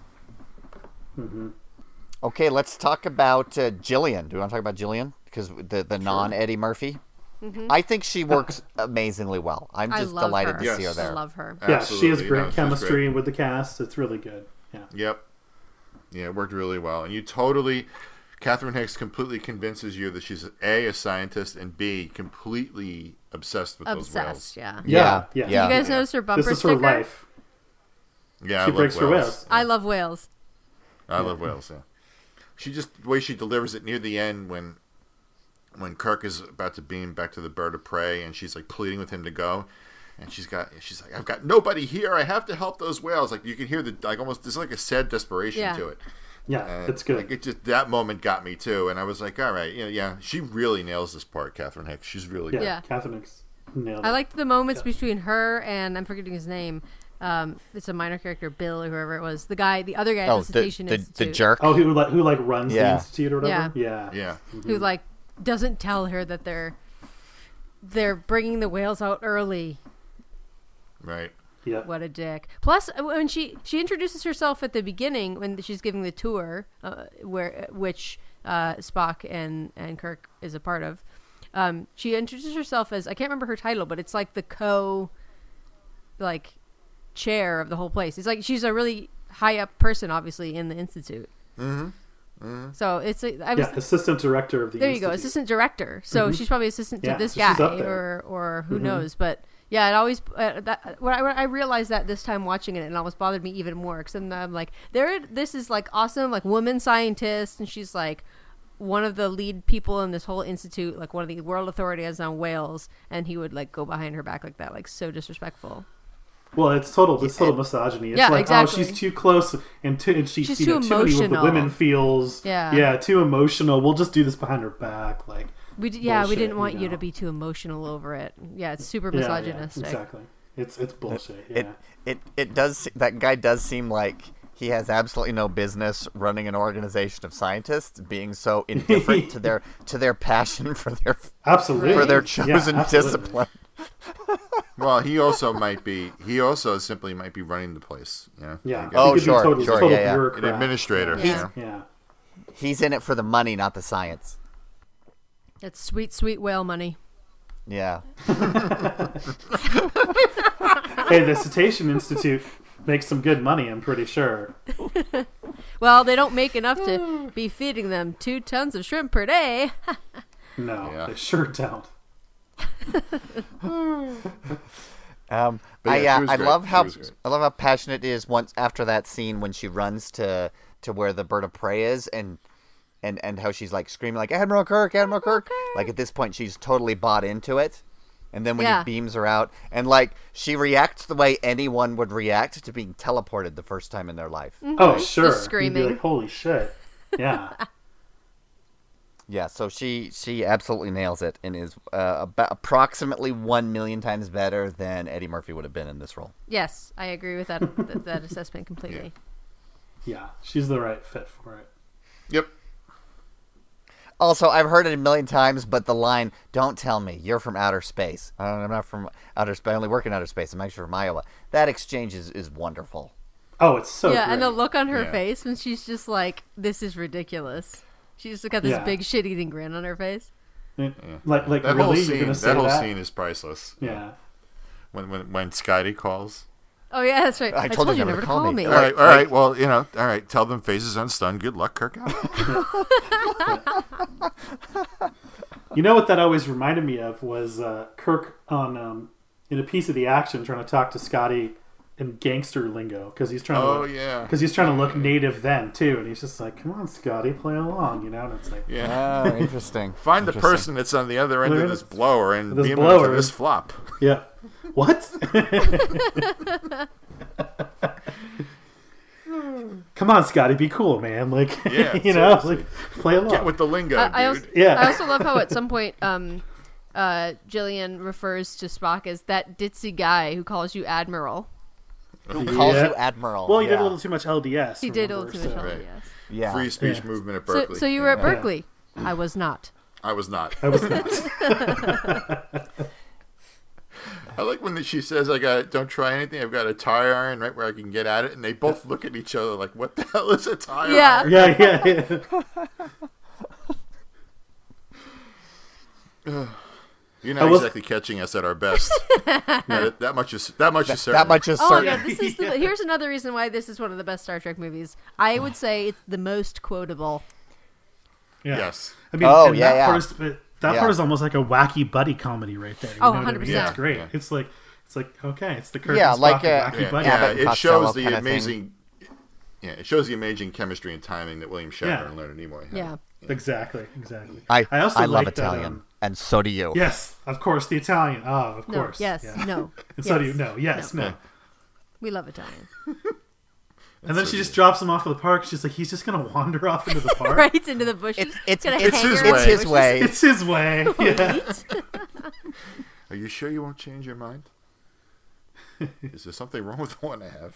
Okay, let's talk about Jillian. Do you want to talk about Jillian? Because the non-Eddie Murphy. I think she works amazingly well. I'm I just love delighted her. to see her I there. love her. Yeah, Absolutely. she has No, great she's chemistry great. with the cast. It's really good. Yeah. Yep. Yeah, it worked really well. And Catherine Hicks completely convinces you that she's a scientist, and B, completely obsessed with those whales. Obsessed, yeah. Yeah. You guys notice her bumper This is sticker? her life. Yeah, She I breaks love for whales. whales. I love whales. I love whales, yeah. The way she delivers it near the end when Kirk is about to beam back to the bird of prey and she's like pleading with him to go, and she's like, I've got nobody here, I have to help those whales. Like, you can hear there's like a sad desperation to it. Yeah, it's good. Like, it just, that moment got me too, and I was like, all right, yeah, she really nails this part, Catherine Hicks. She's really good. Yeah. Catherine Hicks nailed it. I liked the moments between her and, I'm forgetting his name, it's a minor character, Bill or whoever it was. The other guy at the Cetacean the Institute. jerk. Oh, who runs the Yeah. institute or whatever? Yeah. Yeah. Who like doesn't tell her that they're bringing the whales out early. Right. Yeah. What a dick. Plus, when she introduces herself at the beginning when she's giving the tour, which Spock and Kirk is a part of, she introduces herself as, I can't remember her title, but it's like the chair of the whole place. It's like she's a really high up person, obviously, in the institute. So it's assistant director of the there you institute. go, assistant director. So she's probably assistant to Yeah, this so she's guy up there. or who knows. But yeah, it always when I realized that this time watching it almost bothered me even more, because then I'm like, this is like awesome, like woman scientist, and she's like one of the lead people in this whole institute, like one of the world authorities on whales, and he would like go behind her back like that, like so disrespectful. Well, it's total misogyny. It's Yeah, like, exactly. oh, she's too close, and she's She's too too many what the emotional. women feels. Yeah. Too emotional. We'll just do this behind her back, like. We bullshit, didn't want you know. to be too emotional over it. Yeah, it's super Yeah, misogynistic. exactly. It's bullshit. Yeah. It does. That guy does seem like he has absolutely no business running an organization of scientists, being so indifferent to their passion for their Absolutely. for their Yeah, chosen absolutely. discipline. Well, he also might be. He also simply might be running the place. Yeah. Yeah. Oh, He could be sure, total, sure, total yeah, yeah. An bureaucrat. administrator. Yeah. Yeah. Yeah. He's in it for the money, not the science. It's sweet, sweet whale money. Yeah. Hey, the Cetacean Institute makes some good money, I'm pretty sure. Well, they don't make enough to be feeding them 2 tons of shrimp per day. No, Yeah. they sure don't. But yeah, she was I great. love She how was great. passionate it is once after that scene when she runs to where the bird of prey is and how she's like screaming like Admiral Kirk. Like at this point she's totally bought into it. And then when Yeah. he beams her out and like she reacts the way anyone would react to being teleported the first time in their life. Oh, sure. Just screaming. You'd be like, holy shit. Yeah. Yeah, so she absolutely nails it and is about approximately 1 million times better than Eddie Murphy would have been in this role. Yes, I agree with that that assessment completely. Yeah. She's the right fit for it. Yep. Also, I've heard it a million times, but the line, "Don't tell me you're from outer space." I'm not from outer space. I only work in outer space. I'm actually from Iowa. That exchange is wonderful. Oh, it's so Yeah, great. and the look on her Yeah. face when she's just like, "This is ridiculous." She's just got this Yeah. big shit-eating grin on her face. Like That really? whole You're scene. going to say That whole that? scene is priceless. Yeah. When Scotty calls. Oh yeah, that's right. I told you never to call me. All right. Well, all right. Tell them faces unstunned. Good luck, Kirk. You know what that always reminded me of was Kirk on in a piece of the action trying to talk to Scotty in gangster lingo because he's trying Oh, to yeah. because he's trying to look native then too, and he's just like, "Come on, Scotty, play along," and it's like, Yeah. Oh, interesting. Find the person that's on the other end of this blower and This beam blower. him to this flop. yeah, what? Come on, Scotty, be cool, man. Like, Yeah, like seriously. play along. Get with the lingo, I dude. also, Yeah. I also love how at some point, Jillian refers to Spock as that ditzy guy who calls you Admiral. Who calls Yeah. you Admiral? Well, he did Yeah. a little too much LDS. He did a remember, little too much. so- Right. Yes. Yeah. Free speech Yeah. movement at So, Berkeley. so you were at Yeah. Berkeley. I was not. I was not. I was not. I like when she says, don't try anything. I've got a tire iron right where I can get at it. And they both look at each other like, what the hell is a tire Yeah. iron? Yeah. You're I not was- exactly catching us at our best. that much is certain. That much is Oh certain. yeah, this is here's another reason why this is one of the best Star Trek movies. I would say it's the most quotable. Yeah. Yes. I mean, Oh, and yeah, that yeah. part is, but that Yeah. part is almost like a wacky buddy comedy right there. You Oh, know what I mean? 100%. It's great. Yeah. It's like okay, it's the Kirk Yeah, and Spock like, and wacky Yeah, buddy. Abbott and it Costello shows the kinda thing. amazing. Yeah, it shows the amazing chemistry and timing that William Shatner Yeah. and Leonard Nimoy had. Yeah. Exactly. I also love like that, Italian, and so do you. Yes, of course, the Italian. Oh, of No. course. Yes. Yeah. No. And so do you. yes, No. Yes. No. We love Italian. And then she just drops him off at the park. She's like, he's just gonna wander off into the park. Right into the bushes. It's Gonna it's hang his around it's the his bushes. way. It's his way. Yeah. Are you sure you won't change your mind? Is there something wrong with the one I have?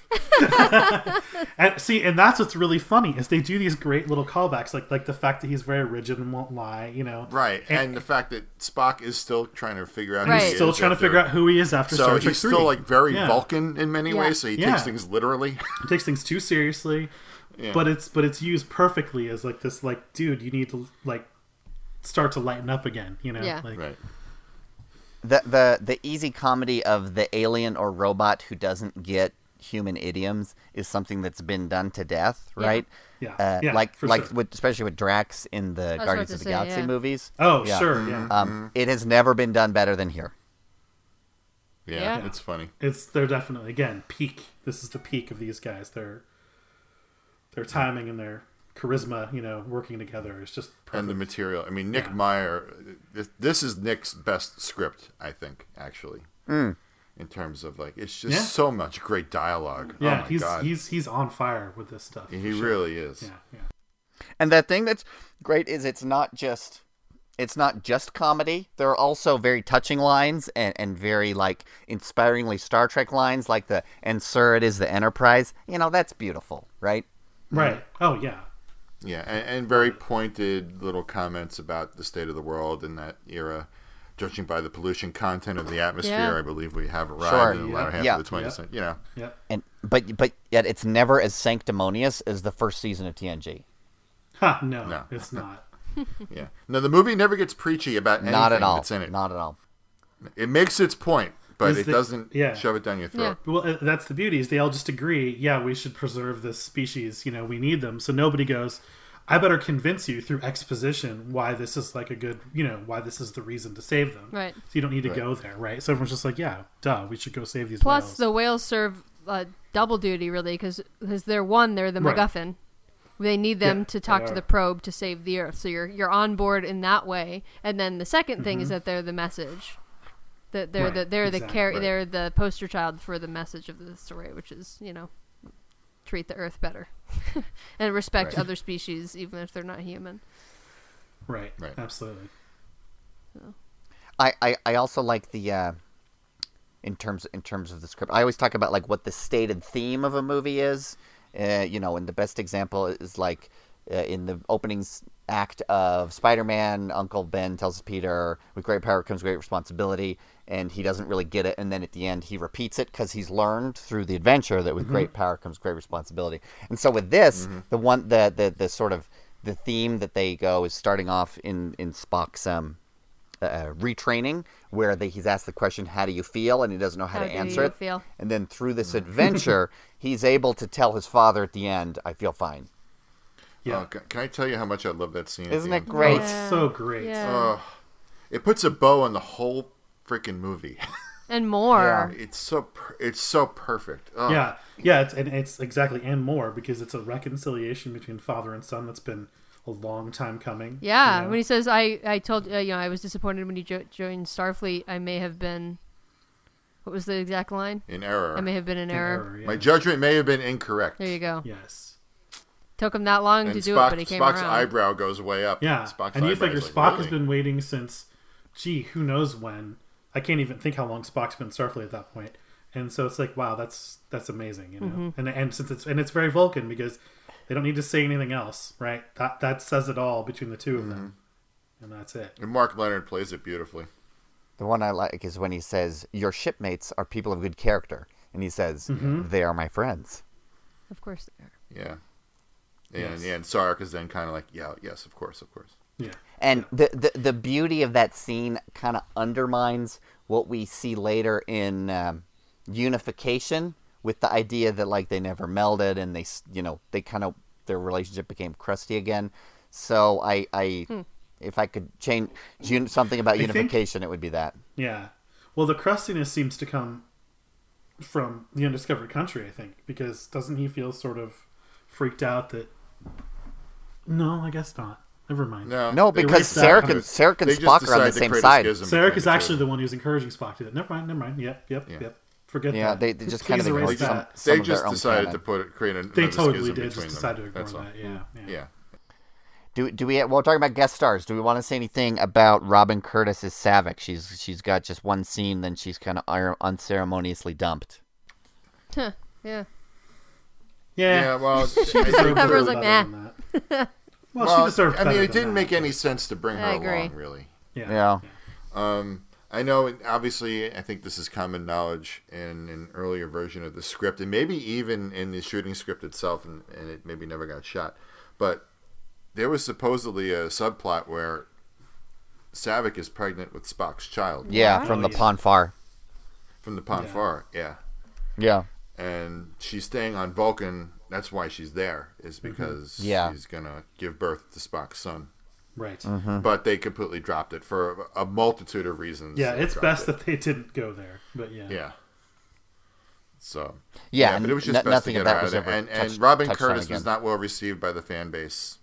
And that's what's really funny is they do these great little callbacks, like the fact that he's very rigid and won't lie. Right, and the fact that Spock is still trying to figure out. Right. Who he He's still is trying to after- figure out who he is after So Star Trek he's 3. still like very Yeah. Vulcan in many Yeah. ways. So he Yeah. takes things literally. He takes things too seriously, Yeah. but it's used perfectly as like this, like, dude, you need to like start to lighten up again. Yeah. Like, Right. The easy comedy of the alien or robot who doesn't get human idioms is something that's been done to death, right? Yeah. Yeah, like for like sure. with especially with Drax in the about Guardians to of the say, Galaxy yeah. movies. Oh, Yeah. sure, yeah. It has never been done better than here. Yeah, Yeah. it's funny. They're definitely, again, peak. This is the peak of these guys. Their timing and their charisma, working together is just perfect. And the material. I mean, Nick Yeah. Meyer. This is Nick's best script, I think, actually. In terms of like, it's just Yeah. so much great dialogue. Yeah, oh my God. he's on fire with this stuff. He for sure. really is. Yeah. And the thing that's great is it's not just comedy. There are also very touching lines and very like inspiringly Star Trek lines, like the "And sir, it is the Enterprise." That's beautiful, right? Right. Oh yeah. Yeah, and very pointed little comments about the state of the world in that era. judging by the pollution content of the atmosphere, Yeah. I believe we have arrived Sure. in the latter half Yeah. of the 20th century. You know, Yep. And but yet it's never as sanctimonious as the first season of TNG. Ha, no, No. it's not. yeah. No, the movie never gets preachy about anything Not at all. that's in it. Not at all. It makes its point, but Is it the- doesn't yeah. shove it down your throat. Well, that's the beauty is they all just agree, yeah, we should preserve this species. You know, we need them. So nobody goes, I better convince you through exposition why this is like a good, why this is the reason to save them. Right. So you don't need to go there, right? So everyone's just like, yeah, duh, we should go save these Plus, whales. the whales serve double duty, really, because they're the Right. MacGuffin. They need them Yeah, to talk they to are. the probe to save the Earth. So you're on board in that way. And then the second thing is that they're the message. That they're Right, the exactly. they're the poster child for the message of the story, which is treat the Earth better and respect Right. other species even if they're not human. Right. Right. Absolutely. I also like the in terms of the script. I always talk about like what the stated theme of a movie is. And the best example is like in the opening act of Spider-Man, Uncle Ben tells Peter, "With great power comes great responsibility," and he doesn't really get it. And then at the end, he repeats it because he's learned through the adventure that with great power comes great responsibility. And so with this, the sort of the theme that they go is starting off in Spock's retraining, where he's asked the question, "How do you feel?" and he doesn't know how to do answer you it. feel? And then through this adventure, he's able to tell his father at the end, "I feel fine." Yeah. Can I tell you how much I love that scene? at Isn't the it end? great? Oh, it's so great. Yeah. It puts a bow on the whole freaking movie. And more. it's so perfect. Oh. Yeah, it's exactly and more because it's a reconciliation between father and son that's been a long time coming. Yeah, you know? when he says, "I told I was disappointed when you joined Starfleet. I may have been." What was the exact line? In error. I may have been in error. Yeah. My judgment may have been incorrect. There you go. Yes. Took him that long And to do it, but he came Spock's around. eyebrow goes way up. Yeah, Spock's and you eyebrow figure is Spock like, has really? been waiting since, who knows when? I can't even think how long Spock's been in Starfleet at that point. And so it's like, wow, that's amazing, And since it's very Vulcan because they don't need to say anything else, right? That says it all between the two of them, and that's it. And Mark Leonard plays it beautifully. The one I like is when he says, "Your shipmates are people of good character," and he says, "They are my friends." Of course they are. Yeah. And Yes. and Sarek is then kind of like, yeah, yes, of course. Yeah, And the beauty of that scene kind of undermines what we see later in Unification, with the idea that like they never melded and they kind of their relationship became crusty again. So if I could change something about I think- Unification, it would be that. yeah. Well, the crustiness seems to come from the Undiscovered Country, I think, because doesn't he feel sort of freaked out that? No, I guess not. Never mind. No, They because erased that. Sarek and They just Spock are on the decided to same create a side. schism Sarek between is the actually two. the one who's encouraging Spock to do that. Never mind. Yep. Forget Yeah, that. they just Please kind of erase ignored some, that. some They of their just own decided canon. to create another They totally schism did between just them. decide to That's ignore all. that. Yeah. Do we? Well, we're talking about guest stars. Do we want to say anything about Robin Curtis as Saavik? She's got just one scene, then she's kind of unceremoniously dumped. Huh, yeah. Yeah, well, She I deserved think Everyone's better like, than that. Well, she well, deserved I mean, better it than didn't that, make any but- sense to bring her I agree. along, really. Yeah. Yeah. I know, obviously, I think this is common knowledge in an earlier version of the script, and maybe even in the shooting script itself, and it maybe never got shot. But there was supposedly a subplot where Saavik is pregnant with Spock's child. Yeah, Right. from the Oh, yeah. Ponfar. From the Ponfar, yeah. Yeah. And she's staying on Vulcan. That's why she's there, is because Yeah. she's going to give birth to Spock's son. Right. Mm-hmm. But they completely dropped it for a multitude of reasons. Yeah, they it's dropped best it. that they didn't go there. But yeah. Yeah. So Yeah, but it was just n- best to nothing get of that her out was of there. ever And touched- Robin touched on Curtis was again. not well received by the fan base.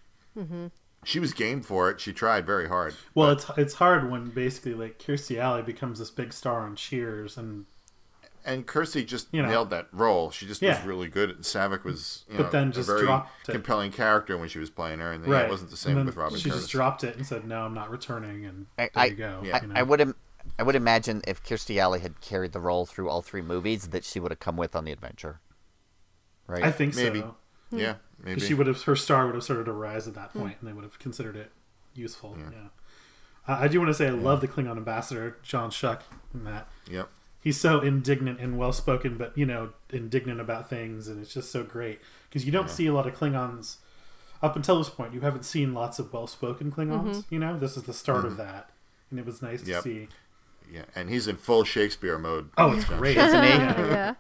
She was game for it. She tried very hard. Well, it's hard when basically like Kirstie Alley becomes this big star on Cheers, and And Kirstie just You know. nailed that role. She just was Yeah. really good. Saavik was, But then just a very dropped it. compelling character when she was playing her, and right, it wasn't the And same then with Robin she Curtis. just dropped it and said, "No, I'm not returning." And I- there you go. yeah. you know? I would imagine if Kirstie Alley had carried the role through all three movies, that she would have come with on the adventure. Right? I think Maybe. so. Yeah, maybe. Because her star would have started to rise at that point, and they would have considered it useful. Yeah. I do want to say I love the Klingon ambassador, John Shuck, in that. Yep. He's so indignant and well-spoken, but, indignant about things, and it's just so great. Because you don't see a lot of Klingons. Up until this point, you haven't seen lots of well-spoken Klingons, This is the start of that. And it was nice to see. Yeah, and he's in full Shakespeare mode. Oh, it's great. Isn't he? Yeah.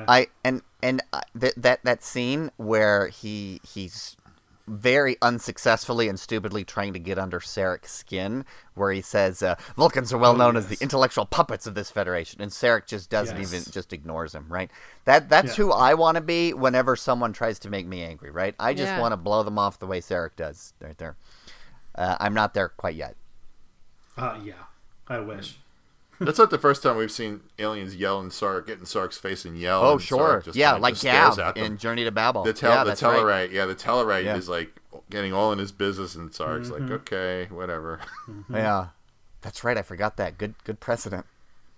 That scene where he's very unsuccessfully and stupidly trying to get under Sarek's skin, where he says Vulcans are well known as the intellectual puppets of this federation, and Sarek just doesn't even just ignores him. Right? That's who I want to be whenever someone tries to make me angry. Right? I just want to blow them off the way Sarek does. Right there. I'm not there quite yet. Yeah, I wish. That's not the first time we've seen aliens yell and Sarek get in Sark's face and yell. Oh, and sure. Sarek Like Gav in Journey to Babel. The Tellarite. Right. Yeah, the Tellarite is like getting all in his business, and Sarek's like, okay, whatever. Yeah, that's right. I forgot that. Good precedent.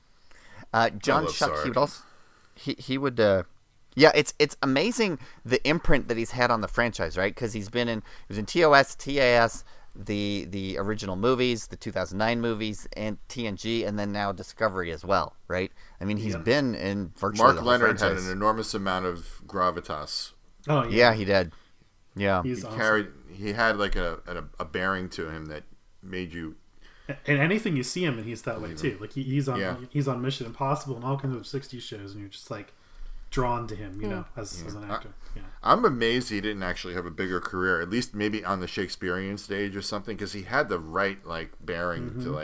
John Shuck, Sarek. he would also, he would. Yeah, it's amazing the imprint that he's had on the franchise, right? Because he was in TOS, TAS, the original movies, the 2009 movies, and TNG, and then now Discovery as well, right? I mean, he's been in virtually Mark the whole Leonard franchise. had an enormous amount of gravitas. Oh, Yeah, he did. Yeah. He's He awesome. he had like a bearing to him that made you. And anything you see him in, he's that way too. Like he's on Yeah. he's on Mission Impossible and all kinds of 60s shows, and you're just like drawn to him, as an actor. Yeah. I'm amazed he didn't actually have a bigger career, at least maybe on the Shakespearean stage or something, because he had the right bearing to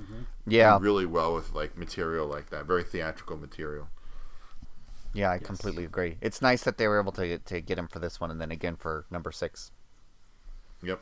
do really well with material like that, very theatrical material. Yeah, I completely agree. It's nice that they were able to get him for this one, and then again for number 6. Yep.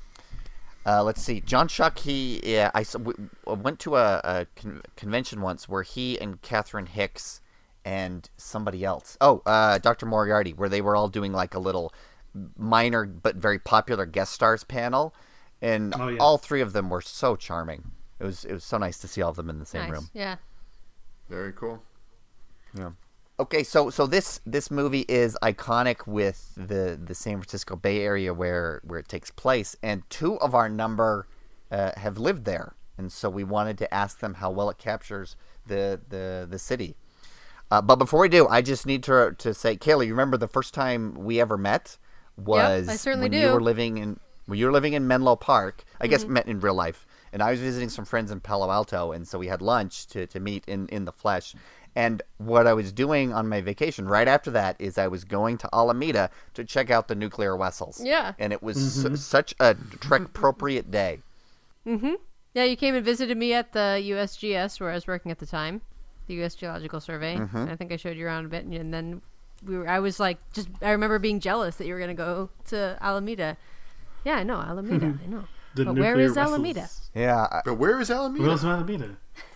Let's see. John Shuck, I went to a convention once where he and Catherine Hicks and somebody else. Dr. Moriarty, where they were all doing like a little minor but very popular guest stars panel, and all 3 of them were so charming. It was so nice to see all of them in the same room. Yeah. Very cool. Yeah. Okay, so this movie is iconic with the San Francisco Bay Area where it takes place, and 2 of our number have lived there, and so we wanted to ask them how well it captures the city. But before we do, I just need to say, Kayla, you remember the first time we ever met was Yep, I certainly when do. you were living in Menlo Park. I guess met in real life, and I was visiting some friends in Palo Alto, and so we had lunch to meet in the flesh. And what I was doing on my vacation right after that is I was going to Alameda to check out the nuclear vessels. Yeah. And it was such a Trek-appropriate day. Mm-hmm. Yeah, you came and visited me at the USGS where I was working at the time, the U.S. Geological Survey. And I think I showed you around a bit, and then I was like, I remember being jealous that you were going to go to Alameda. Yeah, I know, Alameda, I know. But where is Alameda? Yeah. But where is Alameda? Where's Alameda?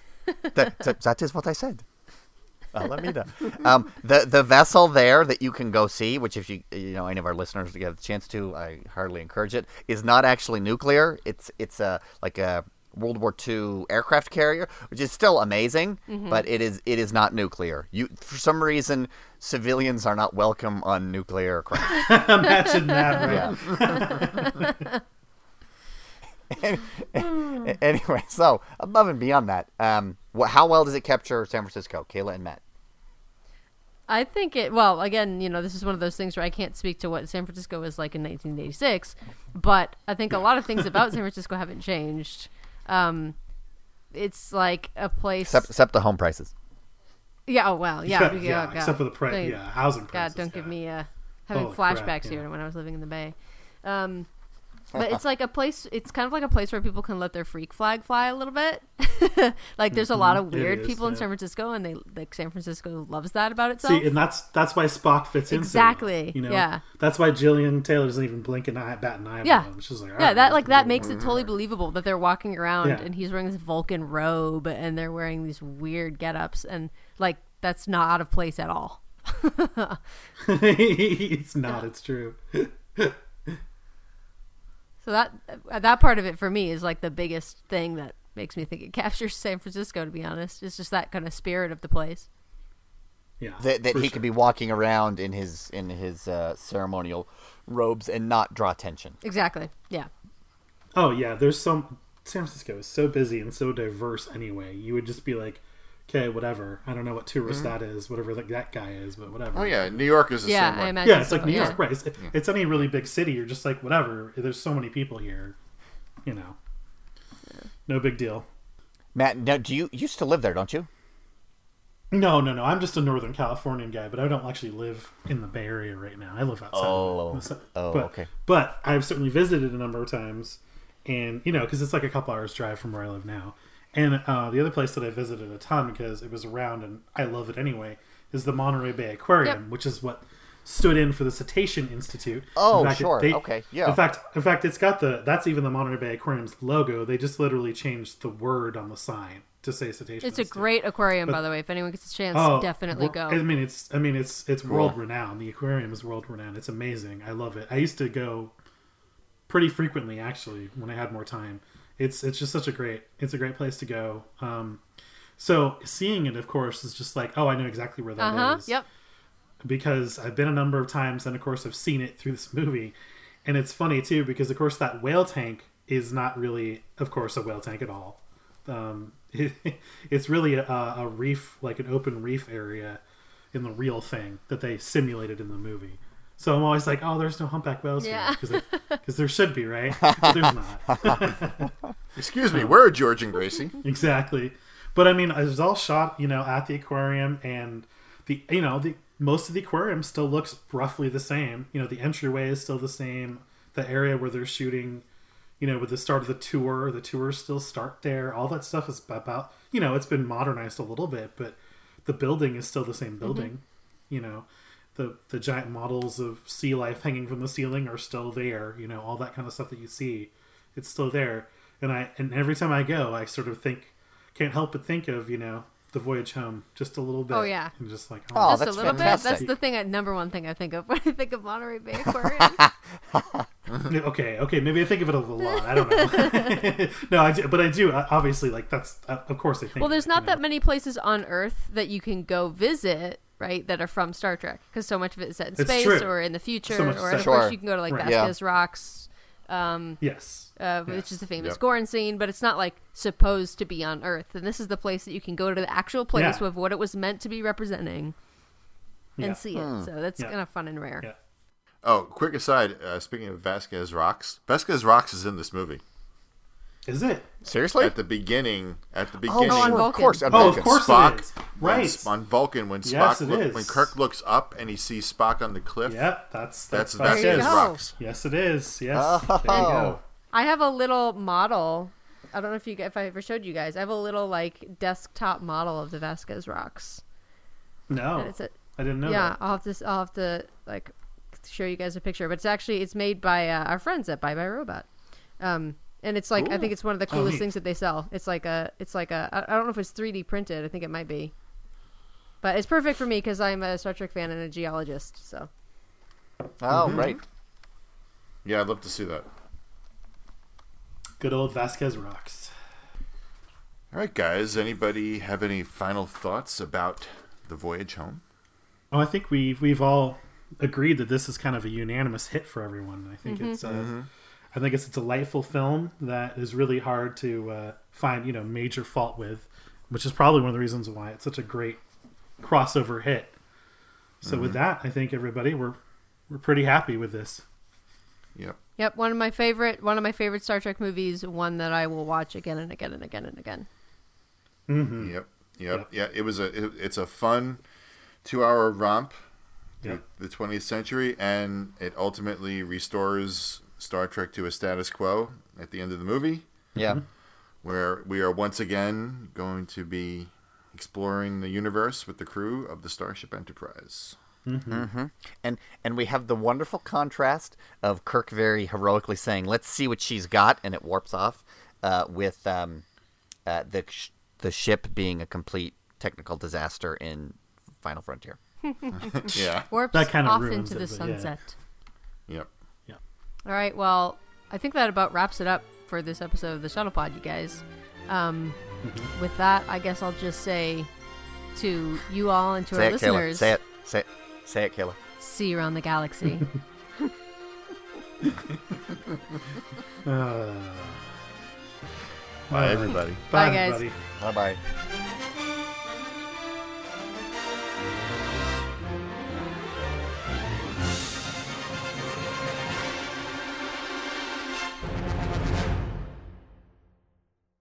That is what I said. Alameda. The vessel there that you can go see, which if any of our listeners get the chance to, I hardly encourage it, is not actually nuclear. It's like a World War II aircraft carrier, which is still amazing, but it is not nuclear. For some reason, civilians are not welcome on nuclear aircraft. Imagine that, right? Anyway, so above and beyond that, how well does it capture San Francisco, Kayla and Matt? I think again, this is one of those things where I can't speak to what San Francisco was like in 1986, but I think a lot of things about San Francisco haven't changed. It's like a place... Except the home prices. Yeah, oh, well, yeah. Yeah, God. except for the price. Yeah, housing prices. God, don't give me having Holy crap, flashbacks yeah. here when I was living in the Bay. But it's like a place, it's kind of like a place where people can let their freak flag fly a little bit. Like there's a lot of weird is, people in yeah. San Francisco, and San Francisco loves that about itself. See, and that's why Spock fits in Exactly, so well, yeah. That's why Jillian Taylor doesn't even blink an eye, bat an eye Yeah. at him. She's like, Yeah, "Alright, that let's that do makes it." it totally believable that they're walking around Yeah. and he's wearing this Vulcan robe and they're wearing these weird get-ups, and like that's not out of place at all. It's not. It's true. So that part of it for me is like the biggest thing that makes me think it captures San Francisco, to be honest. It's just that kind of spirit of the place. Yeah, That for he sure. could be walking around in his ceremonial robes and not draw attention. Exactly. Yeah. Oh yeah, there's some. San Francisco is so busy and so diverse anyway. You would just be like, okay, whatever. I don't know what tourist that is, whatever that guy is, but whatever. Oh yeah, New York is the Yeah, same I way. imagine. Yeah, it's so, like New yeah. York, right? It's any really big city. You're just like, whatever. There's so many people here, you know. No big deal. Matt, now, you used to live there, don't you? No. I'm just a Northern Californian guy, but I don't actually live in the Bay Area right now. I live outside. Okay. But I've certainly visited a number of times, and because it's like a couple hours drive from where I live now. And the other place that I visited a ton because it was around and I love it anyway is the Monterey Bay Aquarium, which is what stood in for the Cetacean Institute. Oh, sure. Okay, yeah. In fact, it's got that's even the Monterey Bay Aquarium's logo. They just literally changed the word on the sign to say Cetacean. It's a Institute. great aquarium, by the way. If anyone gets a chance, definitely go. I mean, it's world renowned. The aquarium is world renowned. It's amazing. I love it. I used to go pretty frequently, actually, when I had more time. It's just such a great place to go. So seeing it, of course, is just like, oh, I know exactly where that is. Yep. Because I've been a number of times, and of course I've seen it through this movie. And it's funny too, because of course that whale tank is not really, of course, a whale tank at all. It's really a reef, like an open reef area in the real thing that they simulated in the movie. So I'm always like, oh, there's no humpback whales here. Because there should be, right? But there's not. Excuse me, where are George and Gracie? Exactly. But I mean, it was all shot, at the aquarium, and the most of the aquarium still looks roughly the same. The entryway is still the same. The area where they're shooting, with the start of the tours still start there. All that stuff is about, it's been modernized a little bit, but the building is still the same building. The giant models of sea life hanging from the ceiling are still there. All that kind of stuff that you see, it's still there. And every time I go, I sort of can't help but think of, The Voyage Home just a little bit. Oh, yeah. And just like, Oh, Just a that's little fantastic. bit. That's the number one thing I think of when I think of Monterey Bay Aquarium. Okay, maybe I think of it a lot. I don't know. No, I do. Obviously, like that's of course I think. Well, there's not that many places on Earth that you can go visit, right? That are from Star Trek, because so much of it is set in It's space true. or in the future, So much or set- of Sure. course you can go to like Right. Vasquez Rocks. Yes. Which is the famous Yep. Gorn scene, but it's not like supposed to be on Earth. And this is the place that you can go to the actual place Yeah. with what it was meant to be representing and Yeah. see it. So that's Yeah. kind of fun and rare. Yeah. Oh, quick aside, speaking of Vasquez Rocks is in this movie. Is it? Seriously? At the beginning. on sure, Vulcan. of course. On Oh, of Vulcan. course Spock, it is. when- Right. on Vulcan, when Yes, Spock it is. when Kirk looks up and he sees Spock on the cliff, Yep. That's that's what it There you Vasquez is. go. Rocks. Yes, it is. Yes. Oh. There you go. I have a little model. I don't know if I ever showed you guys. I have a little like desktop model of the Vasquez Rocks. No, And it's a, I didn't know yeah, that. I'll have to like show you guys a picture. But it's made by our friends at Bye Bye Robot. And it's like I think it's one of the coolest neat. things that they sell. It's like a I don't know if it's 3D printed. I think it might be. But it's perfect for me because I'm a Star Trek fan and a geologist. So Oh, right. Yeah, I'd love to see that. Good old Vasquez Rocks. All right, guys. Anybody have any final thoughts about The Voyage Home? Oh, I think we've all agreed that this is kind of a unanimous hit for everyone. I think it's I think it's a delightful film that is really hard to find major fault with, which is probably one of the reasons why it's such a great crossover hit. So with that, I think everybody we're pretty happy with this. Yep. yep, one of my favorite Star Trek movies. One that I will watch again and again and again and again. Mm-hmm. Yep. Yeah. It's a fun 2-hour romp through Yep. the 20th century, and it ultimately restores Star Trek to a status quo at the end of the movie, Yeah. where we are once again going to be exploring the universe with the crew of the Starship Enterprise. And we have the wonderful contrast of Kirk very heroically saying, "Let's see what she's got," and it warps off, with the ship being a complete technical disaster in Final Frontier. Yeah. Warps That kind of off ruins into it, the but yeah. sunset. Yep. All right, well, I think that about wraps it up for this episode of the Shuttle Pod, you guys. With that, I guess I'll just say to you all and to Say our it, Kayla. listeners, Say it, Kayla. see you around the galaxy. Bye, everybody. Bye, Bye, guys. everybody. Bye-bye.